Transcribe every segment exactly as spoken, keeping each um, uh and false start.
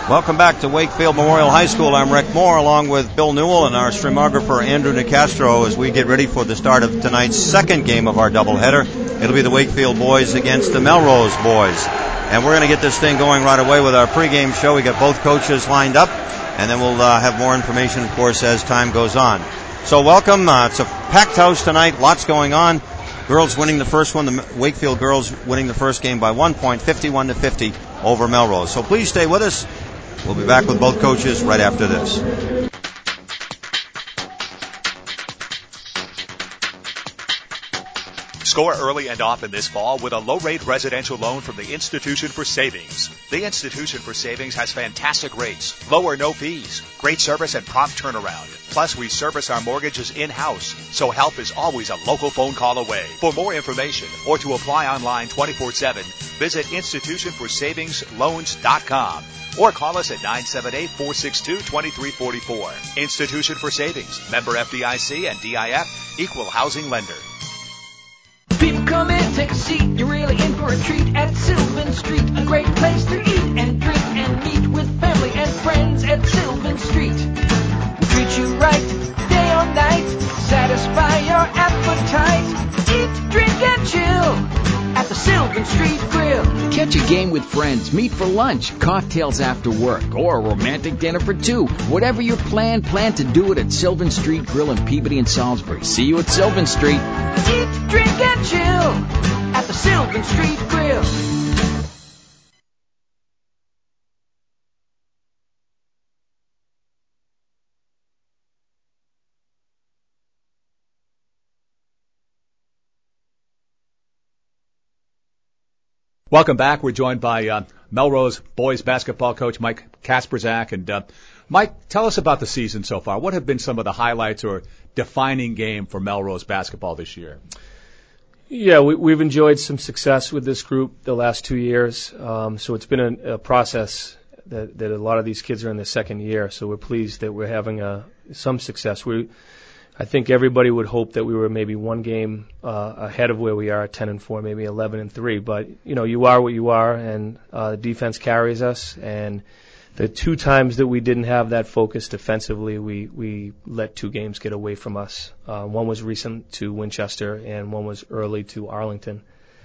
Welcome back to Wakefield Memorial High School. I'm Rick Moore along with Bill Newell and our streamographer Andrew Nicastro as we get ready for the start of tonight's second game of our doubleheader. It'll be the Wakefield boys against the Melrose boys. And we're going to get this thing going right away with our pregame show. We got both coaches lined up, and then we'll uh, have more information, of course, as time goes on. So welcome. Uh, it's a packed house tonight. Lots going on. Girls winning the first one. The Wakefield girls winning the first game by one point, fifty-one to fifty over Melrose. So please stay with us. We'll be back with both coaches right after this. Score early and often this fall with a low-rate residential loan from the Institution for Savings. The Institution for Savings has fantastic rates, low or no fees, great service and prompt turnaround. Plus, we service our mortgages in-house, so help is always a local phone call away. For more information or to apply online twenty-four seven, visit institution for savings loans dot com or call us at nine seven eight, four six two, two three four four. Institution for Savings, member F D I C and D I F, equal housing lender. People come in, take a seat, you're really in for a treat at Sylvan Street. A great place to eat and drink and meet with family and friends at Sylvan Street. We'll treat you right, day or night, satisfy your appetite. Eat, drink and chill at the Sylvan Street Grill. Catch a game with friends, meet for lunch, cocktails after work, or a romantic dinner for two. Whatever your plan, plan to do it at Sylvan Street Grill in Peabody and Salisbury. See you at Sylvan Street. Eat, drink and chill at the Sylvan Street Grill. Welcome back. We're joined by uh, Melrose boys basketball coach Mike Kasperzak. And uh, Mike, tell us about the season so far. What have been some of the highlights or defining game for Melrose basketball this year? Yeah, we, we've enjoyed some success with this group the last two years. Um, so it's been a, a process that, that a lot of these kids are in their second year. So we're pleased that we're having a, some success. We I think everybody would hope that we were maybe one game uh, ahead of where we are at ten and four, maybe eleven and three. But you know, you are what you are, and uh, the defense carries us. And the two times that we didn't have that focus defensively, we we let two games get away from us. Uh, one was recent to Winchester, and one was early to Arlington.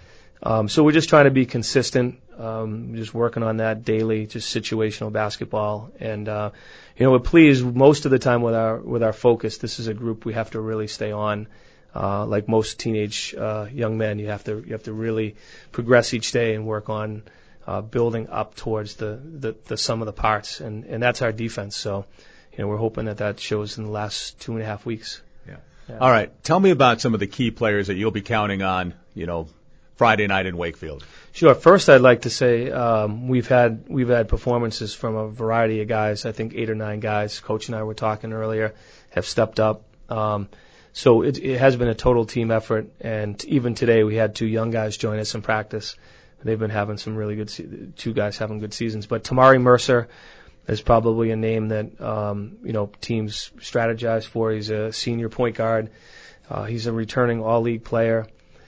Um, so we're just trying to be consistent, um, just working on that daily, just situational basketball. And, uh, you know, we're pleased most of the time with our, with our focus. This is a group we have to really stay on. Uh, like most teenage, uh, young men, you have to, you have to really progress each day and work on, uh, building up towards the, the, the sum of the parts. And, and that's our defense. So, you know, we're hoping that that shows in the last two and a half weeks. Yeah. yeah. All right. Tell me about some of the key players that you'll be counting on, you know, Friday night in Wakefield. Sure. First, I'd like to say um, we've had we've had performances from a variety of guys. I think eight or nine guys. Coach and I were talking earlier have stepped up. Um, so it, it has been a total team effort. And even today, we had two young guys join us in practice. They've been having some really good. Se- two guys having good seasons. But Tamari Mercer is probably a name that um, you know teams strategize for. He's a senior point guard. Uh, he's a returning all-league player.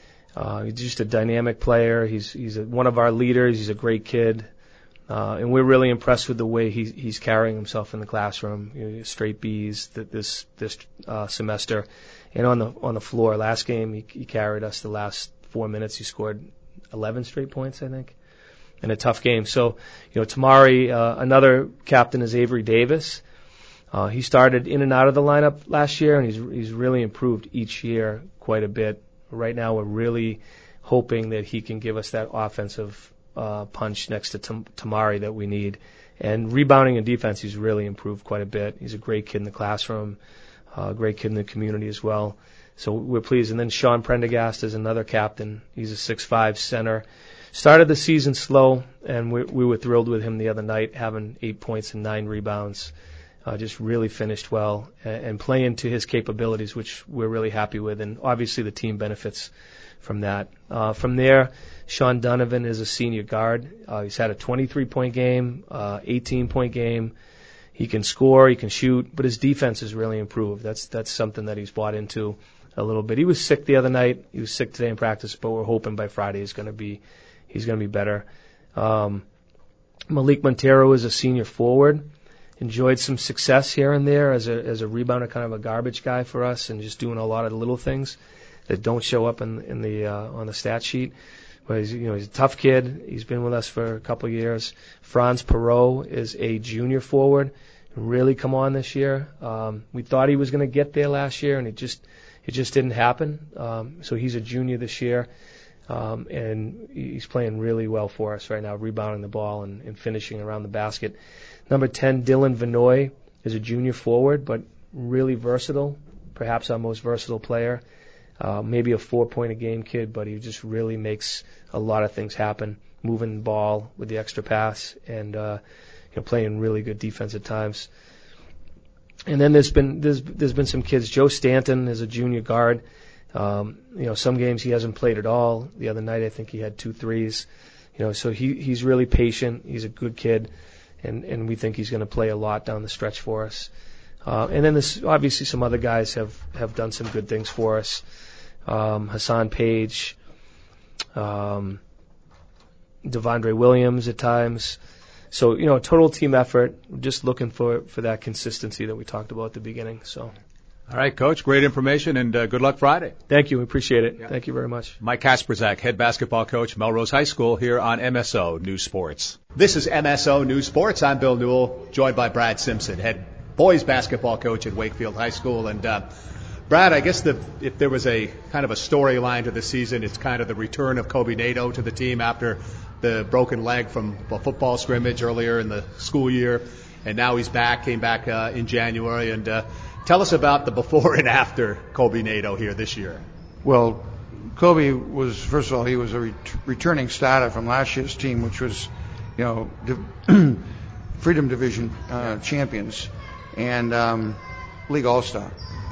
Uh, he's just a dynamic player. He's he's a, one of our leaders. He's a great kid, uh, and we're really impressed with the way he, he's carrying himself in the classroom. You know, straight B's th- this this uh, semester, and on the on the floor. Last game, he, he carried us the last four minutes. He scored eleven straight points, I think, in a tough game. So, you know, Tamari, uh, another captain is Avery Davis. Uh, he started in and out of the lineup last year, and he's he's really improved each year quite a bit. Right now, we're really hoping that he can give us that offensive uh, punch next to Tam- Tamari that we need. And rebounding and defense, he's really improved quite a bit. He's a great kid in the classroom, a uh, great kid in the community as well. So we're pleased. And then Sean Prendergast is another captain. He's a six five center. Started the season slow, and we, we were thrilled with him the other night, having eight points and nine rebounds. Uh, just really finished well and, and playing to his capabilities, which we're really happy with. And obviously the team benefits from that. Uh, from there, Sean Donovan is a senior guard. Uh, he's had a twenty-three point game, uh, eighteen point game. He can score, he can shoot, but his defense has really improved. That's that's something that he's bought into a little bit. He was sick the other night. He was sick today in practice, but we're hoping by Friday he's going to be he's going to be better. Um, Malik Montero is a senior forward. Enjoyed some success here and there as a as a rebounder, kind of a garbage guy for us, and just doing a lot of little things that don't show up in in the uh, on the stat sheet. But he's you know he's a tough kid. He's been with us for a couple of years. Franz Perot is a junior forward, really come on this year. Um, we thought he was going to get there last year, and it just it just didn't happen. Um, so he's a junior this year. Um, and he's playing really well for us right now, rebounding the ball and, and finishing around the basket. Number ten, Dylan Vinoy, is a junior forward, but really versatile, perhaps our most versatile player. Uh, maybe a four-point-a-game kid, but he just really makes a lot of things happen, moving the ball with the extra pass and uh, you know, playing really good defense at times. And then there's been there's there's been some kids. Joe Stanton is a junior guard. Um, you know, some games he hasn't played at all. The other night I think he had two threes. You know, so he he's really patient. He's a good kid, and and we think he's going to play a lot down the stretch for us. Uh, and then there's obviously some other guys have have done some good things for us. Um, Hassan Page, um, Devondre Williams at times. So, you know, total team effort, just looking for, for that consistency that we talked about at the beginning. So, all right, Coach, great information, and uh, good luck Friday. Thank you. We appreciate it. Yeah. Thank you very much. Mike Kasperzak, head basketball coach, Melrose High School, here on M S O News Sports. This is M S O News Sports. I'm Bill Newell, joined by Brad Simpson, head boys basketball coach at Wakefield High School. And uh, Brad, I guess the, if there was a kind of a storyline to the season, it's kind of the return of Kobe Nato to the team after the broken leg from a football scrimmage earlier in the school year, and now he's back, came back uh, in January. And uh, tell us about the before and after Kobe Nato here this year. Well, Kobe was, first of all, he was a ret- returning starter from last year's team, which was, you know, Div- Freedom Division uh, champions and um, League All-Star.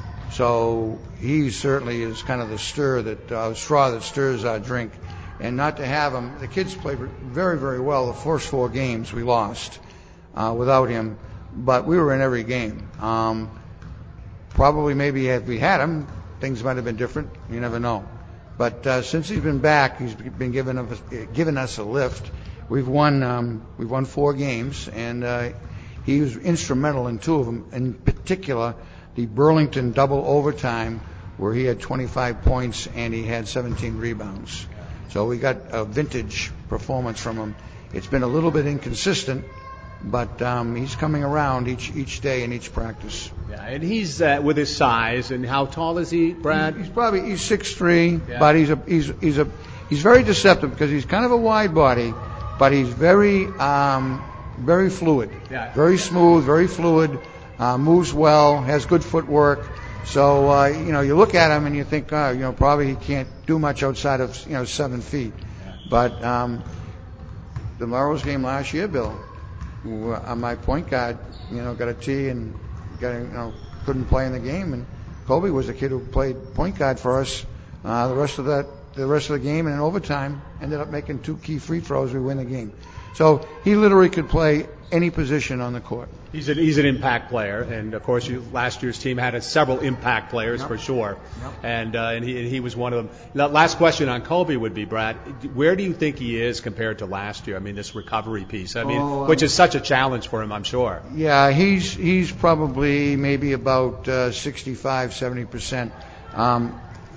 So he certainly is kind of the stir that uh, straw that stirs our drink. And not to have him, the kids played very, very well. The first four games we lost uh, without him, but we were in every game. Um, probably maybe if we had him, things might have been different. You never know. But uh, since he's been back, he's been giving us, giving us a lift. We've won um, we've won four games, and uh, he was instrumental in two of them. In particular, the Burlington double overtime, where he had twenty-five points and he had seventeen rebounds. So we got a vintage performance from him. It's been a little bit inconsistent, but um, he's coming around each each day in each practice. Yeah, and he's uh, with his size, and how tall is he, Brad? He's probably he's six three, yeah. but he's a he's he's a he's very deceptive because he's kind of a wide body, but he's very um, very fluid, yeah. very smooth, very fluid, uh, moves well, has good footwork. So, uh, you know, you look at him and you think, oh, you know, probably he can't do much outside of, you know, seven feet. Yeah. But um, the Melrose game last year, Bill, uh, my point guard, you know, got a T and got, you know, couldn't play in the game. And Kobe was a kid who played point guard for us uh, the rest of that, the rest of the game, and in overtime ended up making two key free throws. We win the game. So he literally could play any position on the court. He's an, he's an impact player, and of course, you, last year's team had a, several impact players yep. for sure, yep. and uh, and, he, and he was one of them. Now, last question on Kobe would be, Brad, where do you think he is compared to last year? I mean, this recovery piece, I mean, oh, which um, is such a challenge for him, I'm sure. Yeah, he's he's probably maybe about uh, sixty-five, seventy percent. Um,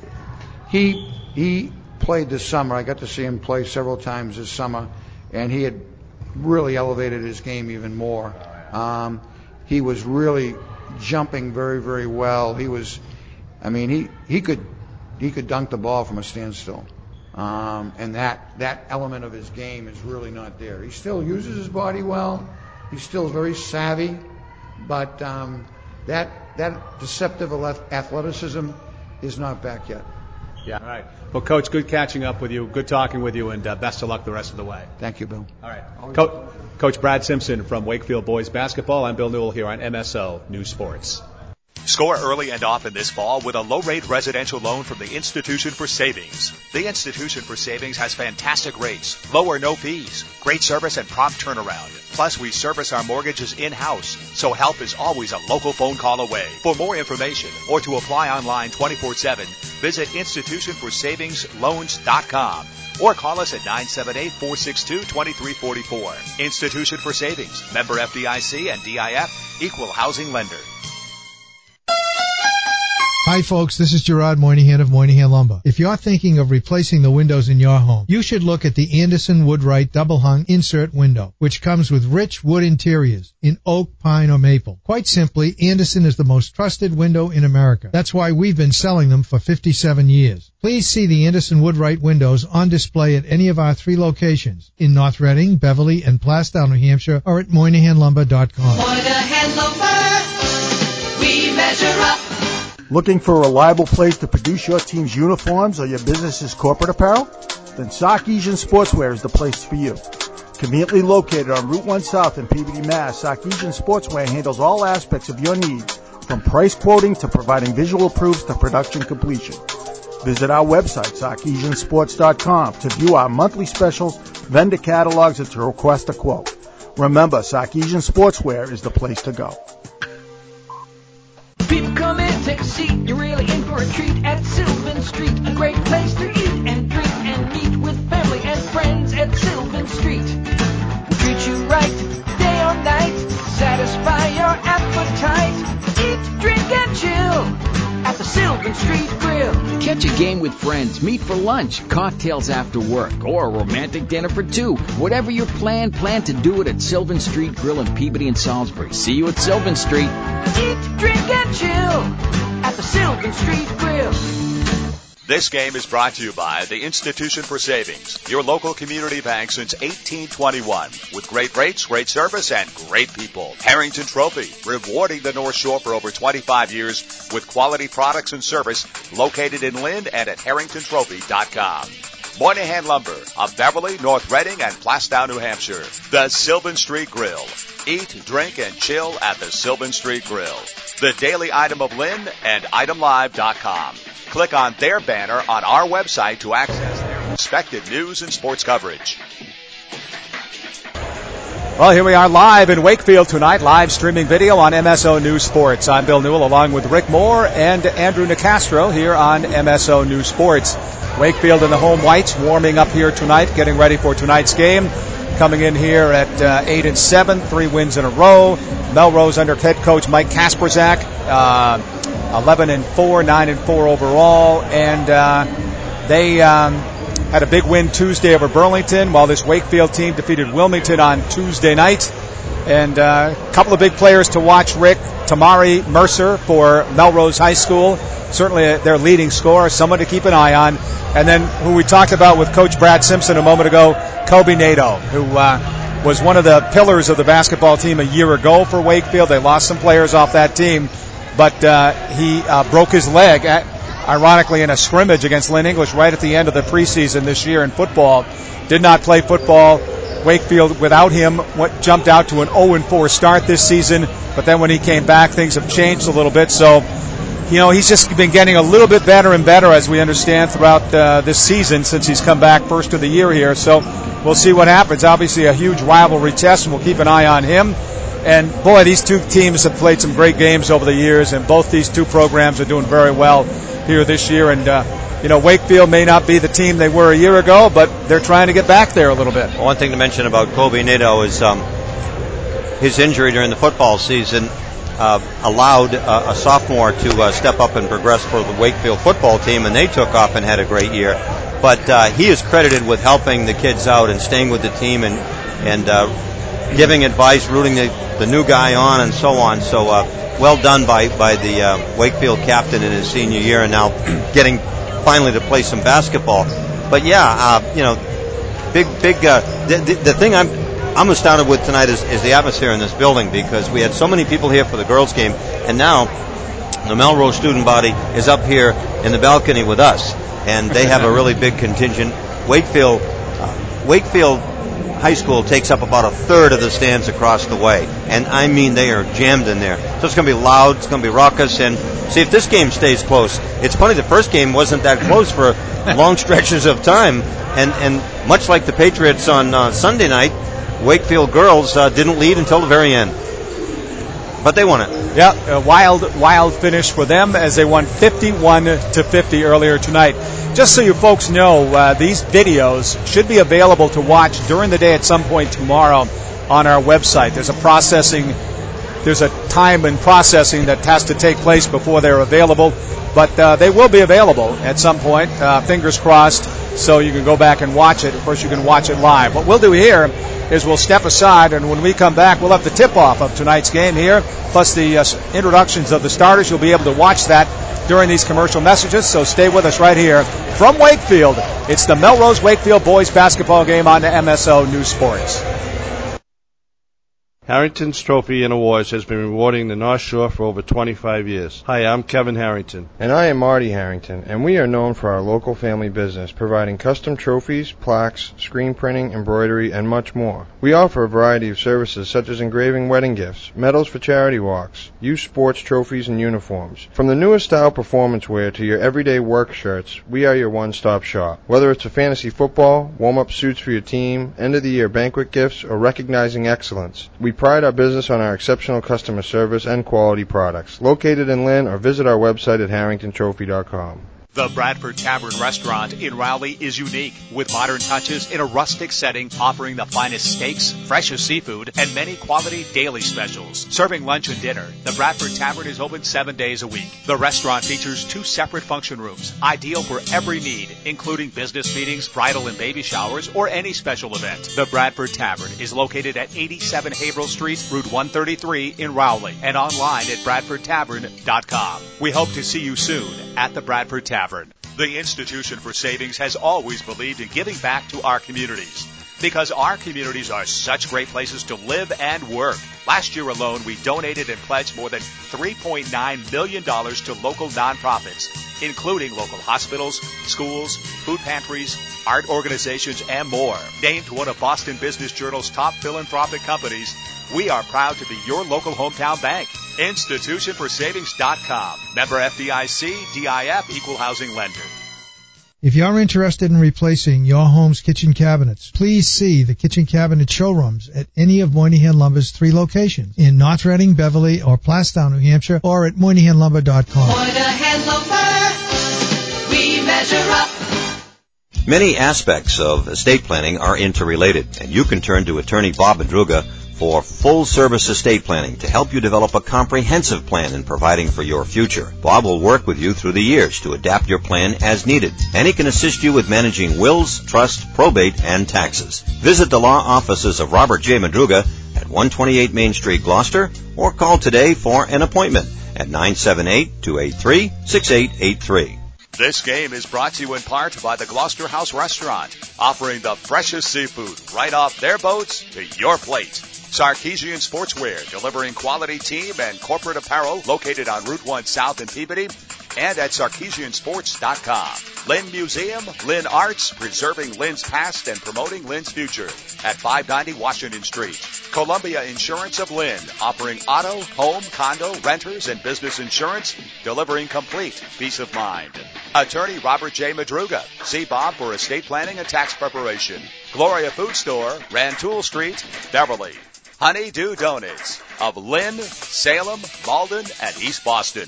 he he played this summer. I got to see him play several times this summer, and he had really elevated his game even more. Um, he was really jumping very, very well. He was, I mean, he, he could he could dunk the ball from a standstill, um, and that that element of his game is really not there. He still uses his body well. He's still very savvy, but um, that that deceptive athleticism is not back yet. Yeah. All right. Well, Coach, good catching up with you. Good talking with you, and uh, best of luck the rest of the way. Thank you, Bill. All right. Co- Coach Brad Simpson from Wakefield Boys Basketball. I'm Bill Newell here on M S O News Sports. Score early and often this fall with a low-rate residential loan from the Institution for Savings. The Institution for Savings has fantastic rates, low or no fees, great service and prompt turnaround. Plus, we service our mortgages in-house, so help is always a local phone call away. For more information or to apply online twenty-four seven, visit institution for savings loans dot com or call us at nine seven eight, four six two, two three four four. Institution for Savings, member F D I C and D I F, equal housing lender. Hi folks, this is Gerard Moynihan of Moynihan Lumber. If you're thinking of replacing the windows in your home, you should look at the Anderson Woodwright Double Hung Insert Window, which comes with rich wood interiors in oak, pine, or maple. Quite simply, Anderson is the most trusted window in America. That's why we've been selling them for fifty-seven years. Please see the Anderson Woodwright windows on display at any of our three locations in North Reading, Beverly, and Plastown, New Hampshire, or at Moynihan Lumber dot com. Moynihan Lumber, we measure up. Looking for a reliable place to produce your team's uniforms or your business's corporate apparel? Then Sarkeesian Sportswear is the place for you. Conveniently located on Route one South in Peabody, Mass., Sarkeesian Sportswear handles all aspects of your needs, from price quoting to providing visual proofs to production completion. Visit our website, Sarkeesian Sports dot com, to view our monthly specials, vendor catalogs, and to request a quote. Remember, Sarkeesian Sportswear is the place to go. People come in, take a seat, you're really in for a treat at Sylvan Street. A great place to eat and drink and meet with family and friends at Sylvan Street. We'll treat you right, day or night, satisfy your appetite. Eat, drink, and chill at the Sylvan Street Grill. Catch a game with friends, meet for lunch, cocktails after work, or a romantic dinner for two. Whatever your plan, plan to do it at Sylvan Street Grill in Peabody and Salisbury. See you at Sylvan Street. Eat, drink, and chill at the Sylvan Street Grill. This game is brought to you by the Institution for Savings, your local community bank since eighteen twenty-one, with great rates, great service, and great people. Harrington Trophy, rewarding the North Shore for over twenty-five years with quality products and service, located in Lynn and at harrington trophy dot com. Moynihan Lumber of Beverly, North Reading, and Plastown, New Hampshire. The Sylvan Street Grill. Eat, drink, and chill at the Sylvan Street Grill. The Daily Item of Lynn and item live dot com. Click on their banner on our website to access their respected news and sports coverage. Well, here we are live in Wakefield tonight, live streaming video on M S O News Sports. I'm Bill Newell along with Rick Moore and Andrew Nicastro here on M S O News Sports. Wakefield and the home whites warming up here tonight, getting ready for tonight's game. Coming in here at uh, eight and seven, three wins in a row. Melrose under head coach Mike Kasperzak, uh, eleven and four, nine and four overall, and uh, they um, had a big win Tuesday over Burlington, while this Wakefield team defeated Wilmington on Tuesday night. And uh, a couple of big players to watch, Rick. Tamari Mercer for Melrose High School, certainly their leading scorer, someone to keep an eye on. And then who we talked about with Coach Brad Simpson a moment ago, Kobe Nato, who uh, was one of the pillars of the basketball team a year ago for Wakefield. They lost some players off that team, but uh, he uh, broke his leg, at, ironically, in a scrimmage against Lynn English right at the end of the preseason this year in football. Did not play football. Wakefield, without him, what jumped out to an oh and four start this season, but then when he came back, things have changed a little bit. So, you know, he's just been getting a little bit better and better, as we understand, throughout uh, this season since he's come back first of the year here. So we'll see what happens. Obviously a huge rivalry test, and we'll keep an eye on him. And, boy, these two teams have played some great games over the years, and both these two programs are doing very well here this year. And, uh, you know, Wakefield may not be the team they were a year ago, but they're trying to get back there a little bit. Well, one thing to mention about Kobe Nato is um, his injury during the football season uh, allowed uh, a sophomore to uh, step up and progress for the Wakefield football team, and they took off and had a great year. But uh, he is credited with helping the kids out and staying with the team and, and uh, giving advice, rooting the, the new guy on, and so on. So uh, well done by, by the uh, Wakefield captain in his senior year, and now getting finally to play some basketball. But yeah, uh, you know, big, big. Uh, the, the, the thing I'm, I'm astounded with tonight is, is the atmosphere in this building, because we had so many people here for the girls' game, and now the Melrose student body is up here in the balcony with us, and they have a really big contingent. Wakefield, Uh, Wakefield High School takes up about a third of the stands across the way, and I mean they are jammed in there. So it's going to be loud, it's going to be raucous, and see if this game stays close. It's funny, the first game wasn't that close for long stretches of time, and, and much like the Patriots on uh, Sunday night, Wakefield girls uh, didn't lead until the very end. But they won it. Yeah, a wild, wild finish for them as they won fifty-one to fifty earlier tonight. Just so you folks know, uh, these videos should be available to watch during the day at some point tomorrow on our website. There's a processing, there's a time and processing that has to take place before they're available, but uh, they will be available at some point, uh, fingers crossed, so you can go back and watch it. Of course, you can watch it live. What we'll do here is we'll step aside, and when we come back, we'll have the tip-off of tonight's game here, plus the uh, introductions of the starters. You'll be able to watch that during these commercial messages, so stay with us right here from Wakefield. It's the Melrose Wakefield boys basketball game on the M S O News Sports. Harrington's Trophy and Awards has been rewarding the North Shore for over twenty-five years. Hi, I'm Kevin Harrington. And I am Marty Harrington, and we are known for our local family business, providing custom trophies, plaques, screen printing, embroidery, and much more. We offer a variety of services such as engraving wedding gifts, medals for charity walks, youth sports trophies, and uniforms. From the newest style performance wear to your everyday work shirts, we are your one-stop shop. Whether it's for fantasy football, warm-up suits for your team, end-of-the-year banquet gifts, or recognizing excellence, we pride our business on our exceptional customer service and quality products. Located in Lynn, or visit our website at harrington trophy dot com. The Bradford Tavern Restaurant in Rowley is unique, with modern touches in a rustic setting, offering the finest steaks, freshest seafood, and many quality daily specials. Serving lunch and dinner, the Bradford Tavern is open seven days a week. The restaurant features two separate function rooms, ideal for every need, including business meetings, bridal and baby showers, or any special event. The Bradford Tavern is located at eighty-seven Haverhill Street, Route one thirty-three in Rowley, and online at bradford tavern dot com. We hope to see you soon at the Bradford Tavern. The Institution for Savings has always believed in giving back to our communities, because our communities are such great places to live and work. Last year alone, we donated and pledged more than three point nine million dollars to local nonprofits, including local hospitals, schools, food pantries, art organizations, and more. Named one of Boston Business Journal's top philanthropic companies, we are proud to be your local hometown bank. institution for savings dot com. Member F D I C, D I F, Equal Housing Lender. If you're interested in replacing your home's kitchen cabinets, please see the kitchen cabinet showrooms at any of Moynihan Lumber's three locations in North Reading, Beverly, or Plastown, New Hampshire, or at moynihan lumber dot com. Moynihan Lumber, we measure up. Many aspects of estate planning are interrelated, and you can turn to attorney Bob Madruga for full-service estate planning to help you develop a comprehensive plan in providing for your future. Bob will work with you through the years to adapt your plan as needed, and he can assist you with managing wills, trust, probate, and taxes. Visit the law offices of Robert J. Madruga at one twenty-eight Main Street, Gloucester, or call today for an appointment at nine seven eight, two eight three, six eight eight three. This game is brought to you in part by the Gloucester House Restaurant, offering the freshest seafood right off their boats to your plate. Sarkeesian Sportswear, delivering quality team and corporate apparel, located on Route one South in Peabody and at sarkeesian sports dot com. Lynn Museum, Lynn Arts, preserving Lynn's past and promoting Lynn's future at five ninety Washington Street. Columbia Insurance of Lynn, offering auto, home, condo, renters, and business insurance, delivering complete peace of mind. Attorney Robert J. Madruga. See Bob for estate planning and tax preparation. Gloria Food Store, Rantoul Street, Beverly. Honeydew Donuts of Lynn, Salem, Malden, and East Boston.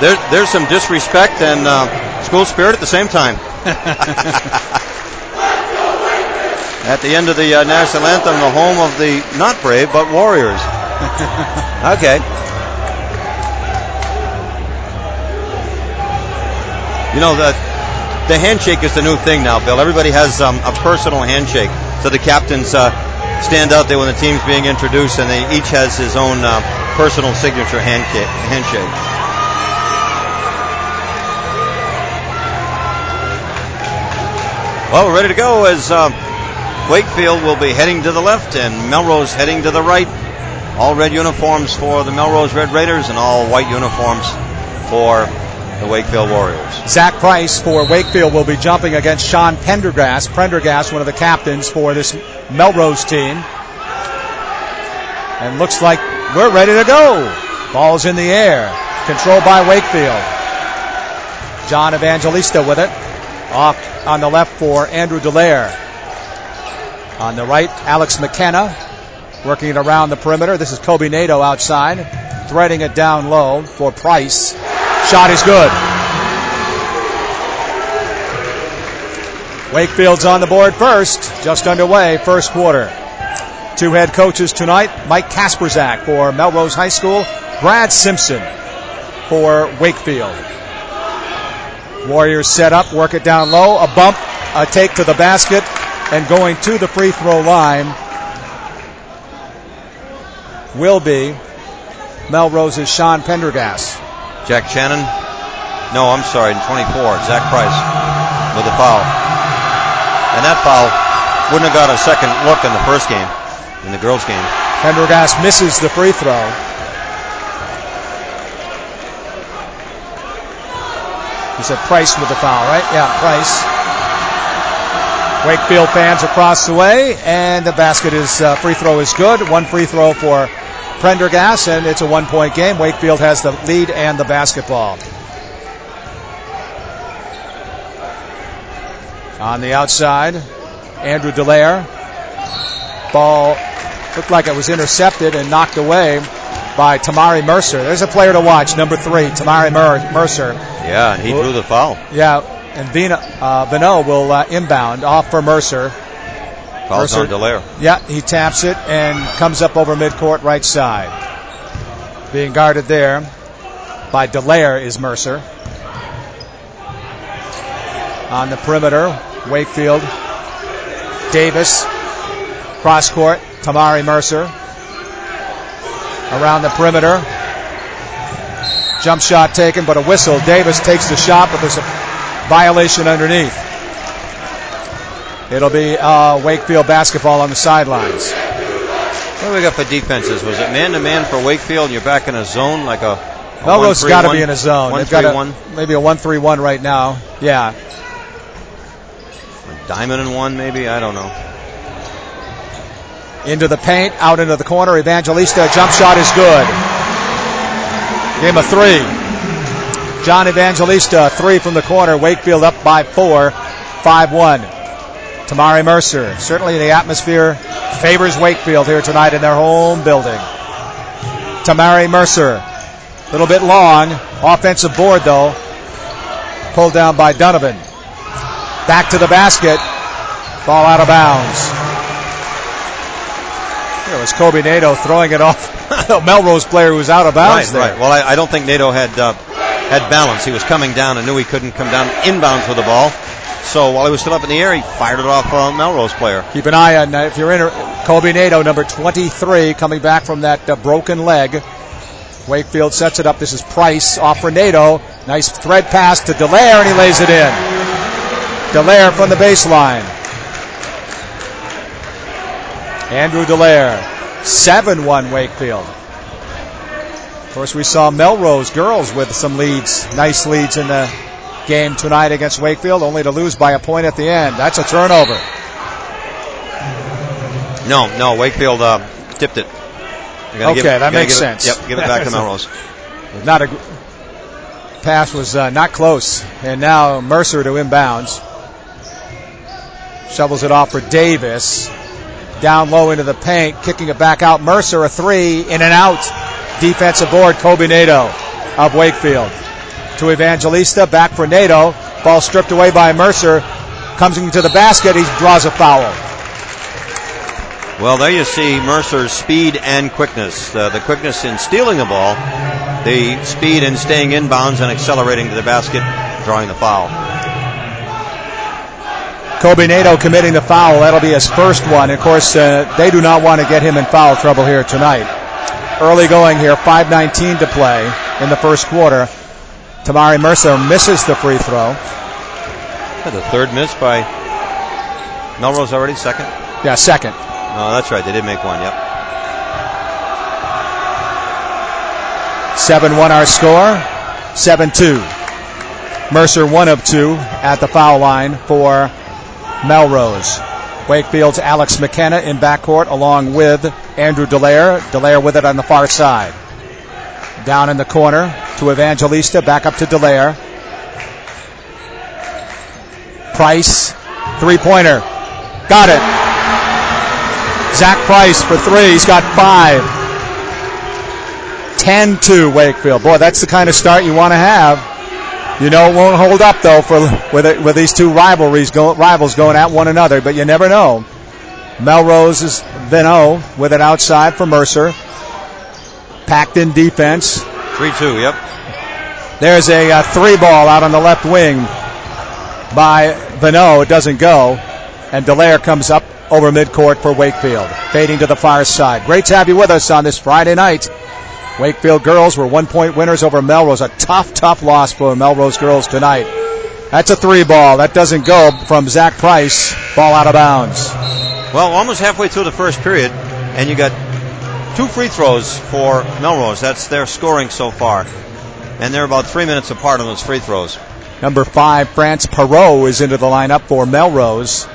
there, there's some disrespect and uh, school spirit at the same time. At the end of the uh, national anthem, the home of the not brave but Warriors. Okay. You know, the, the handshake is the new thing now, Bill. Everybody has um, a personal handshake. So the captains uh, stand out there when the team's being introduced, and they each has his own uh, personal signature handshake. handshake. Well, we're ready to go as uh, Wakefield will be heading to the left and Melrose heading to the right. All red uniforms for the Melrose Red Raiders and all white uniforms for the Wakefield Warriors. Zach Price for Wakefield will be jumping against Sean Pendergast. Pendergast, one of the captains for this Melrose team. And looks like we're ready to go. Ball's in the air. Controlled by Wakefield. John Evangelista with it. Off on the left for Andrew Dallaire. On the right, Alex McKenna working it around the perimeter. This is Kobe Nato outside. Threading it down low for Price. Shot is good. Wakefield's on the board first. Just underway, first quarter. Two head coaches tonight. Mike Kasperzak for Melrose High School. Brad Simpson for Wakefield. Warriors set up, work it down low. A bump, a take to the basket, and going to the free throw line will be Melrose's Sean Pendergast. Jack Shannon. No, I'm sorry, twenty-four. Zach Price with a foul. And that foul wouldn't have got a second look in the first game, in the girls' game. Pendergast misses the free throw. You said Price with the foul, right? Yeah, Price. Wakefield fans across the way, and the basket is, uh, free throw is good. One free throw for Pendergast, and it's a one-point game. Wakefield has the lead and the basketball. On the outside, Andrew Dallaire. Ball looked like it was intercepted and knocked away by Tamari Mercer. There's a player to watch, number three, Tamari Mer- Mercer. Yeah, and he drew the foul. Yeah, and Vino, uh, Vino will uh, inbound off for Mercer. Fouls on Dallaire. Yeah, he taps it and comes up over midcourt right side. Being guarded there by Dallaire is Mercer. On the perimeter, Wakefield. Davis. Cross court, Tamari Mercer. Around the perimeter. Jump shot taken, but a whistle. Davis takes the shot, but there's a violation underneath. It'll be uh, Wakefield basketball on the sidelines. What do we got for defenses? Was it man-to-man for Wakefield? You're back in a zone like a, a Melrose has got to be in a zone. One, They've three, got a, one. Maybe a one three one right now. Yeah. A diamond and one, maybe? I don't know. Into the paint, out into the corner. Evangelista, jump shot is good. Game of three. John Evangelista, three from the corner. Wakefield up by four, five one. Tamari Mercer, certainly the atmosphere favors Wakefield here tonight in their home building. Tamari Mercer, a little bit long. Offensive board, though. Pulled down by Donovan. Back to the basket. Ball out of bounds. It was Kobe Nato throwing it off a Melrose player who was out of bounds right, there. Right. Well, I, I don't think Nato had uh, had balance. He was coming down and knew he couldn't come down inbounds with the ball. So while he was still up in the air, he fired it off a Melrose player. Keep an eye on uh, if you're in Kobe Nato, number twenty-three, coming back from that uh, broken leg. Wakefield sets it up. This is Price off for Nato. Nice thread pass to Dallaire, and he lays it in. Dallaire from the baseline. Andrew Dallaire, seven one Wakefield. Of course, we saw Melrose girls with some leads, nice leads in the game tonight against Wakefield, only to lose by a point at the end. That's a turnover. No, no, Wakefield uh, tipped it. Okay, give, that makes give sense. It, yep, give it back to Melrose. Not a pass was uh, not close, and now Mercer to inbounds. Shovels it off for Davis. Down low into the paint, kicking it back out. Mercer, a three, in and out. Defensive board, Kobe Nato of Wakefield. to Evangelista. Back for Nato. Ball stripped away by Mercer. Comes into the basket. He draws a foul. Well, there you see Mercer's speed and quickness. Uh, the quickness in stealing the ball, the speed in staying inbounds and accelerating to the basket, drawing the foul. Kobe Nato committing the foul. That'll be his first one. Of course, uh, they do not want to get him in foul trouble here tonight. Early going here, five nineteen to play in the first quarter. Tamari Mercer misses the free throw. The third miss by Melrose already, second? Yeah, second. No, that's right. They did make one, yep. seven one our score. seven two. Mercer one of two at the foul line for Melrose. Wakefield's Alex McKenna in backcourt along with Andrew Dallaire. Dallaire with it on the far side. Down in the corner to Evangelista. Back up to Dallaire. Price. Three-pointer. Got it. Zach Price for three. He's got five. ten two Wakefield. Boy, that's the kind of start you want to have. You know it won't hold up, though, for with it, with these two rivalries go, rivals going at one another, but you never know. Melrose is Vino with it outside for Mercer. Packed in defense. three two, yep. There's a uh, three ball out on the left wing by Vino. It doesn't go. And Dallaire comes up over midcourt for Wakefield. Fading to the far side. Great to have you with us on this Friday night. Wakefield girls were one-point winners over Melrose. A tough, tough loss for Melrose girls tonight. That's a three ball. That doesn't go from Zach Price. Ball out of bounds. Well, almost halfway through the first period, and you got two free throws for Melrose. That's their scoring so far. And they're about three minutes apart on those free throws. Number five, France Perot, is into the lineup for Melrose.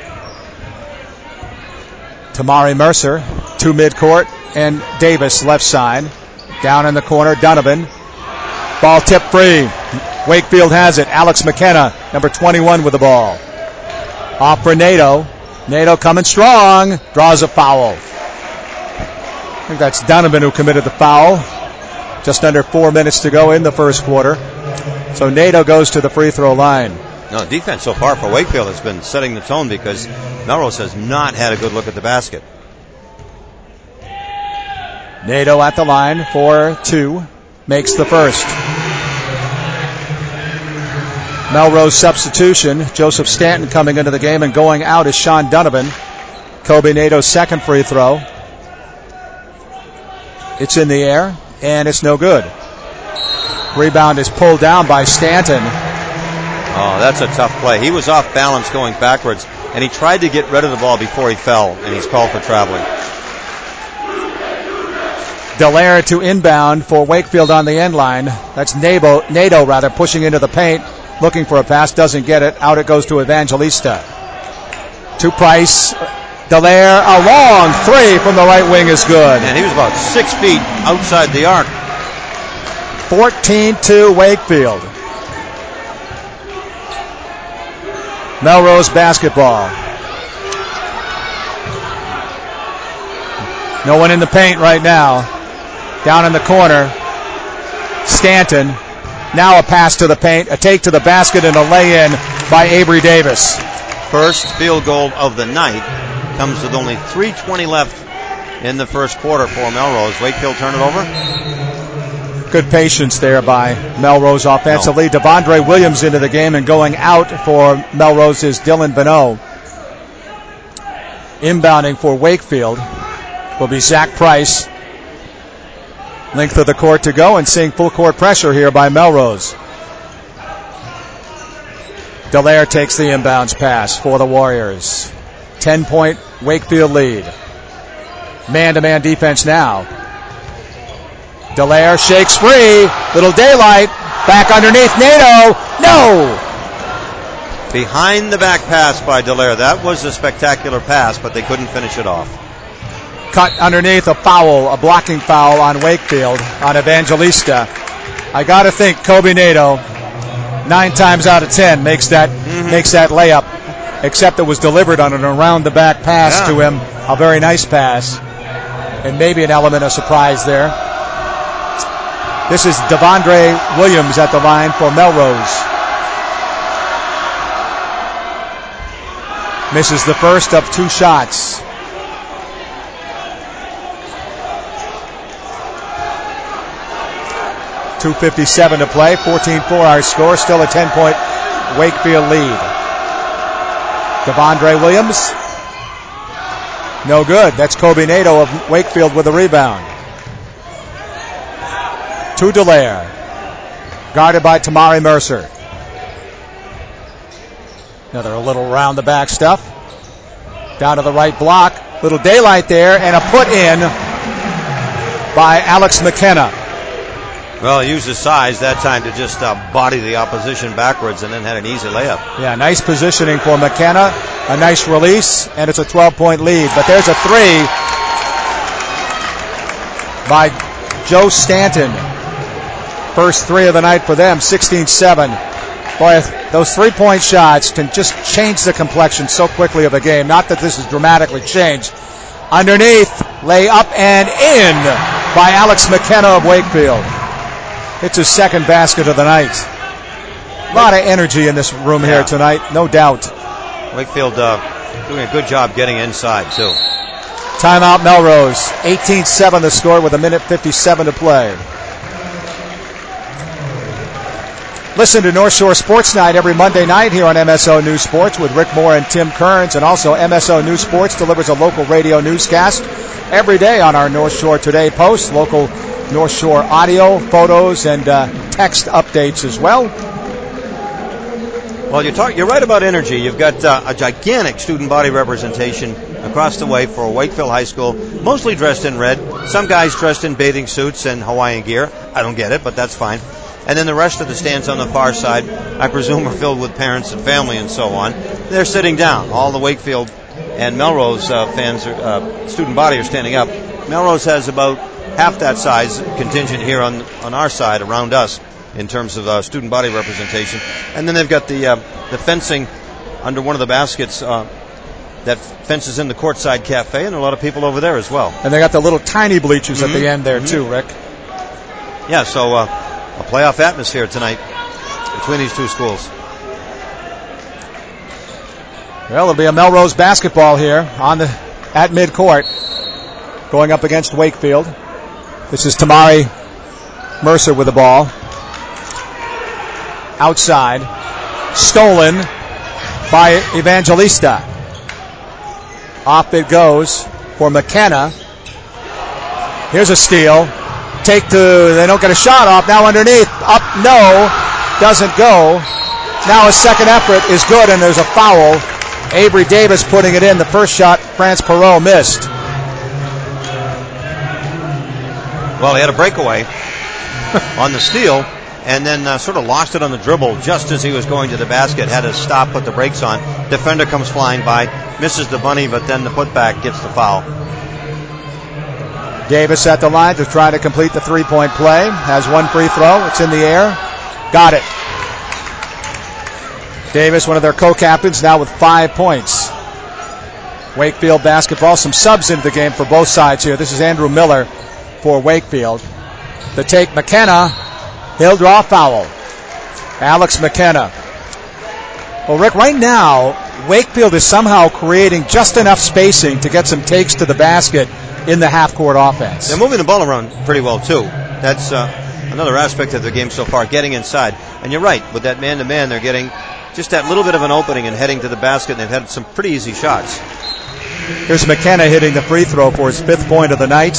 Tamari Mercer to midcourt, and Davis left side. Down in the corner, Donovan. Ball tipped free. Wakefield has it. Alex McKenna, number twenty-one, with the ball. Off for Nato. Nato coming strong. Draws a foul. I think that's Donovan who committed the foul. Just under four minutes to go in the first quarter. So Nato goes to the free throw line. No, defense so far for Wakefield has been setting the tone because Melrose has not had a good look at the basket. Nato at the line for two. Makes the first. Melrose substitution. Joseph Stanton coming into the game, and going out is Sean Donovan. Kobe Nato's second free throw. It's in the air, and it's no good. Rebound is pulled down by Stanton. Oh, that's a tough play. He was off balance going backwards, and he tried to get rid of the ball before he fell, and he's called for traveling. Dallaire to inbound for Wakefield on the end line. That's Nato, Nato rather, pushing into the paint, looking for a pass, doesn't get it. Out it goes to Evangelista. To Price. Dallaire, a long three from the right wing is good. And he was about six feet outside the arc. fourteen two Wakefield. Melrose basketball. No one in the paint right now. Down in the corner, Stanton. Now a pass to the paint, a take to the basket, and a lay-in by Avery Davis. First field goal of the night comes with only three twenty left in the first quarter for Melrose. Wakefield turn it over. Good patience there by Melrose offensively. No. Devondre Williams into the game, and going out for Melrose is Dylan Vino. Inbounding for Wakefield will be Zach Price. Length of the court to go, and seeing full court pressure here by Melrose. Dallaire takes the inbounds pass for the Warriors. ten-point Wakefield lead. Man-to-man defense now. Dallaire shakes free. Little daylight. Back underneath Nato. No! Behind the back pass by Dallaire. That was a spectacular pass, but they couldn't finish it off. Cut underneath, a foul, a blocking foul on Wakefield, on Evangelista. I got to think Kobe Nato, nine times out of ten, makes that mm-hmm. makes that layup, except it was delivered on an around-the-back pass yeah. to him. A very nice pass, and maybe an element of surprise there. This is Devondre Williams at the line for Melrose. Misses the first of two shots. two fifty-seven to play, fourteen four our score, still a ten-point Wakefield lead. Devondre Williams, no good. That's Kobe Nato of Wakefield with a rebound. To Dallaire, guarded by Tamari Mercer. Another little round the back stuff. Down to the right block, little daylight there, and a put in by Alex McKenna. Well, he used his size that time to just uh, body the opposition backwards and then had an easy layup. Yeah, nice positioning for McKenna. A nice release, and it's a twelve-point lead. But there's a three by Joe Stanton. First three of the night for them, sixteen seven. Boy, those three-point shots can just change the complexion so quickly of a game. Not that this has dramatically changed. Underneath, lay up and in by Alex McKenna of Wakefield. It's his second basket of the night. A lot of energy in this room yeah. here tonight, no doubt. Wakefield uh, doing a good job getting inside, too. Timeout Melrose. eighteen seven the score with a minute fifty-seven to play. Listen to North Shore Sports Night every Monday night here on M S O News Sports with Rick Moore and Tim Kearns. And also M S O News Sports delivers a local radio newscast every day on our North Shore Today post. Local North Shore audio, photos, and uh, text updates as well. Well, you're, talk, you're right about energy. You've got uh, a gigantic student body representation across the way for Wakefield High School, mostly dressed in red. Some guys dressed in bathing suits and Hawaiian gear. I don't get it, but that's fine. And then the rest of the stands on the far side, I presume, are filled with parents and family and so on. They're sitting down. All the Wakefield and Melrose uh, fans, are, uh, student body, are standing up. Melrose has about half that size contingent here on on our side, around us, in terms of uh, student body representation. And then they've got the uh, the fencing under one of the baskets uh, that fences in the courtside cafe, and a lot of people over there as well. And they got the little tiny bleachers mm-hmm. at the end there, mm-hmm. too, Rick. Yeah, so uh, a playoff atmosphere tonight between these two schools. Well, it'll be a Melrose basketball here on the at midcourt, going up against Wakefield. This is Tamari Mercer with the ball. Outside. Stolen by Evangelista. Off it goes for McKenna. Here's a steal. Take to, they don't get a shot off. Now underneath. Up, no. Doesn't go. Now a second effort is good, and there's a foul. Avery Davis putting it in. The first shot, France Perot missed. Well, he had a breakaway on the steal, and then uh, sort of lost it on the dribble just as he was going to the basket. Had to stop, put the brakes on. Defender comes flying by, misses the bunny, but then the putback gets the foul. Davis at the line to try to complete the three-point play. Has one free throw. It's in the air. Got it. Davis, one of their co-captains, now with five points. Wakefield basketball. Some subs into the game for both sides here. This is Andrew Miller for Wakefield. The take, McKenna. He'll draw a foul. Alex McKenna. Well, Rick, right now, Wakefield is somehow creating just enough spacing to get some takes to the basket in the half-court offense. They're moving the ball around pretty well, too. That's uh, another aspect of their game so far, getting inside. And you're right, with that man-to-man, they're getting just that little bit of an opening and heading to the basket, and they've had some pretty easy shots. Here's McKenna hitting the free throw for his fifth point of the night.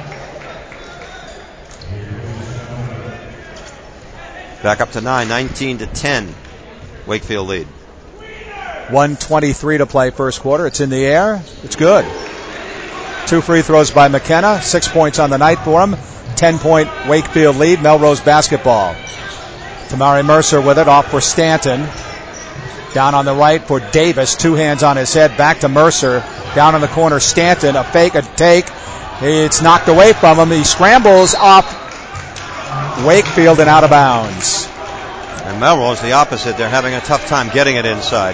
Back up to nine, nineteen to ten. Wakefield lead. one twenty-three to play first quarter. It's in the air. It's good. Two free throws by McKenna. Six points on the night for him. Ten-point Wakefield lead. Melrose basketball. Tamari Mercer with it. Off for Stanton. Down on the right for Davis. Two hands on his head. Back to Mercer. Down in the corner, Stanton. A fake, a take. It's knocked away from him. He scrambles off Wakefield and out of bounds. And Melrose the opposite. They're having a tough time getting it inside.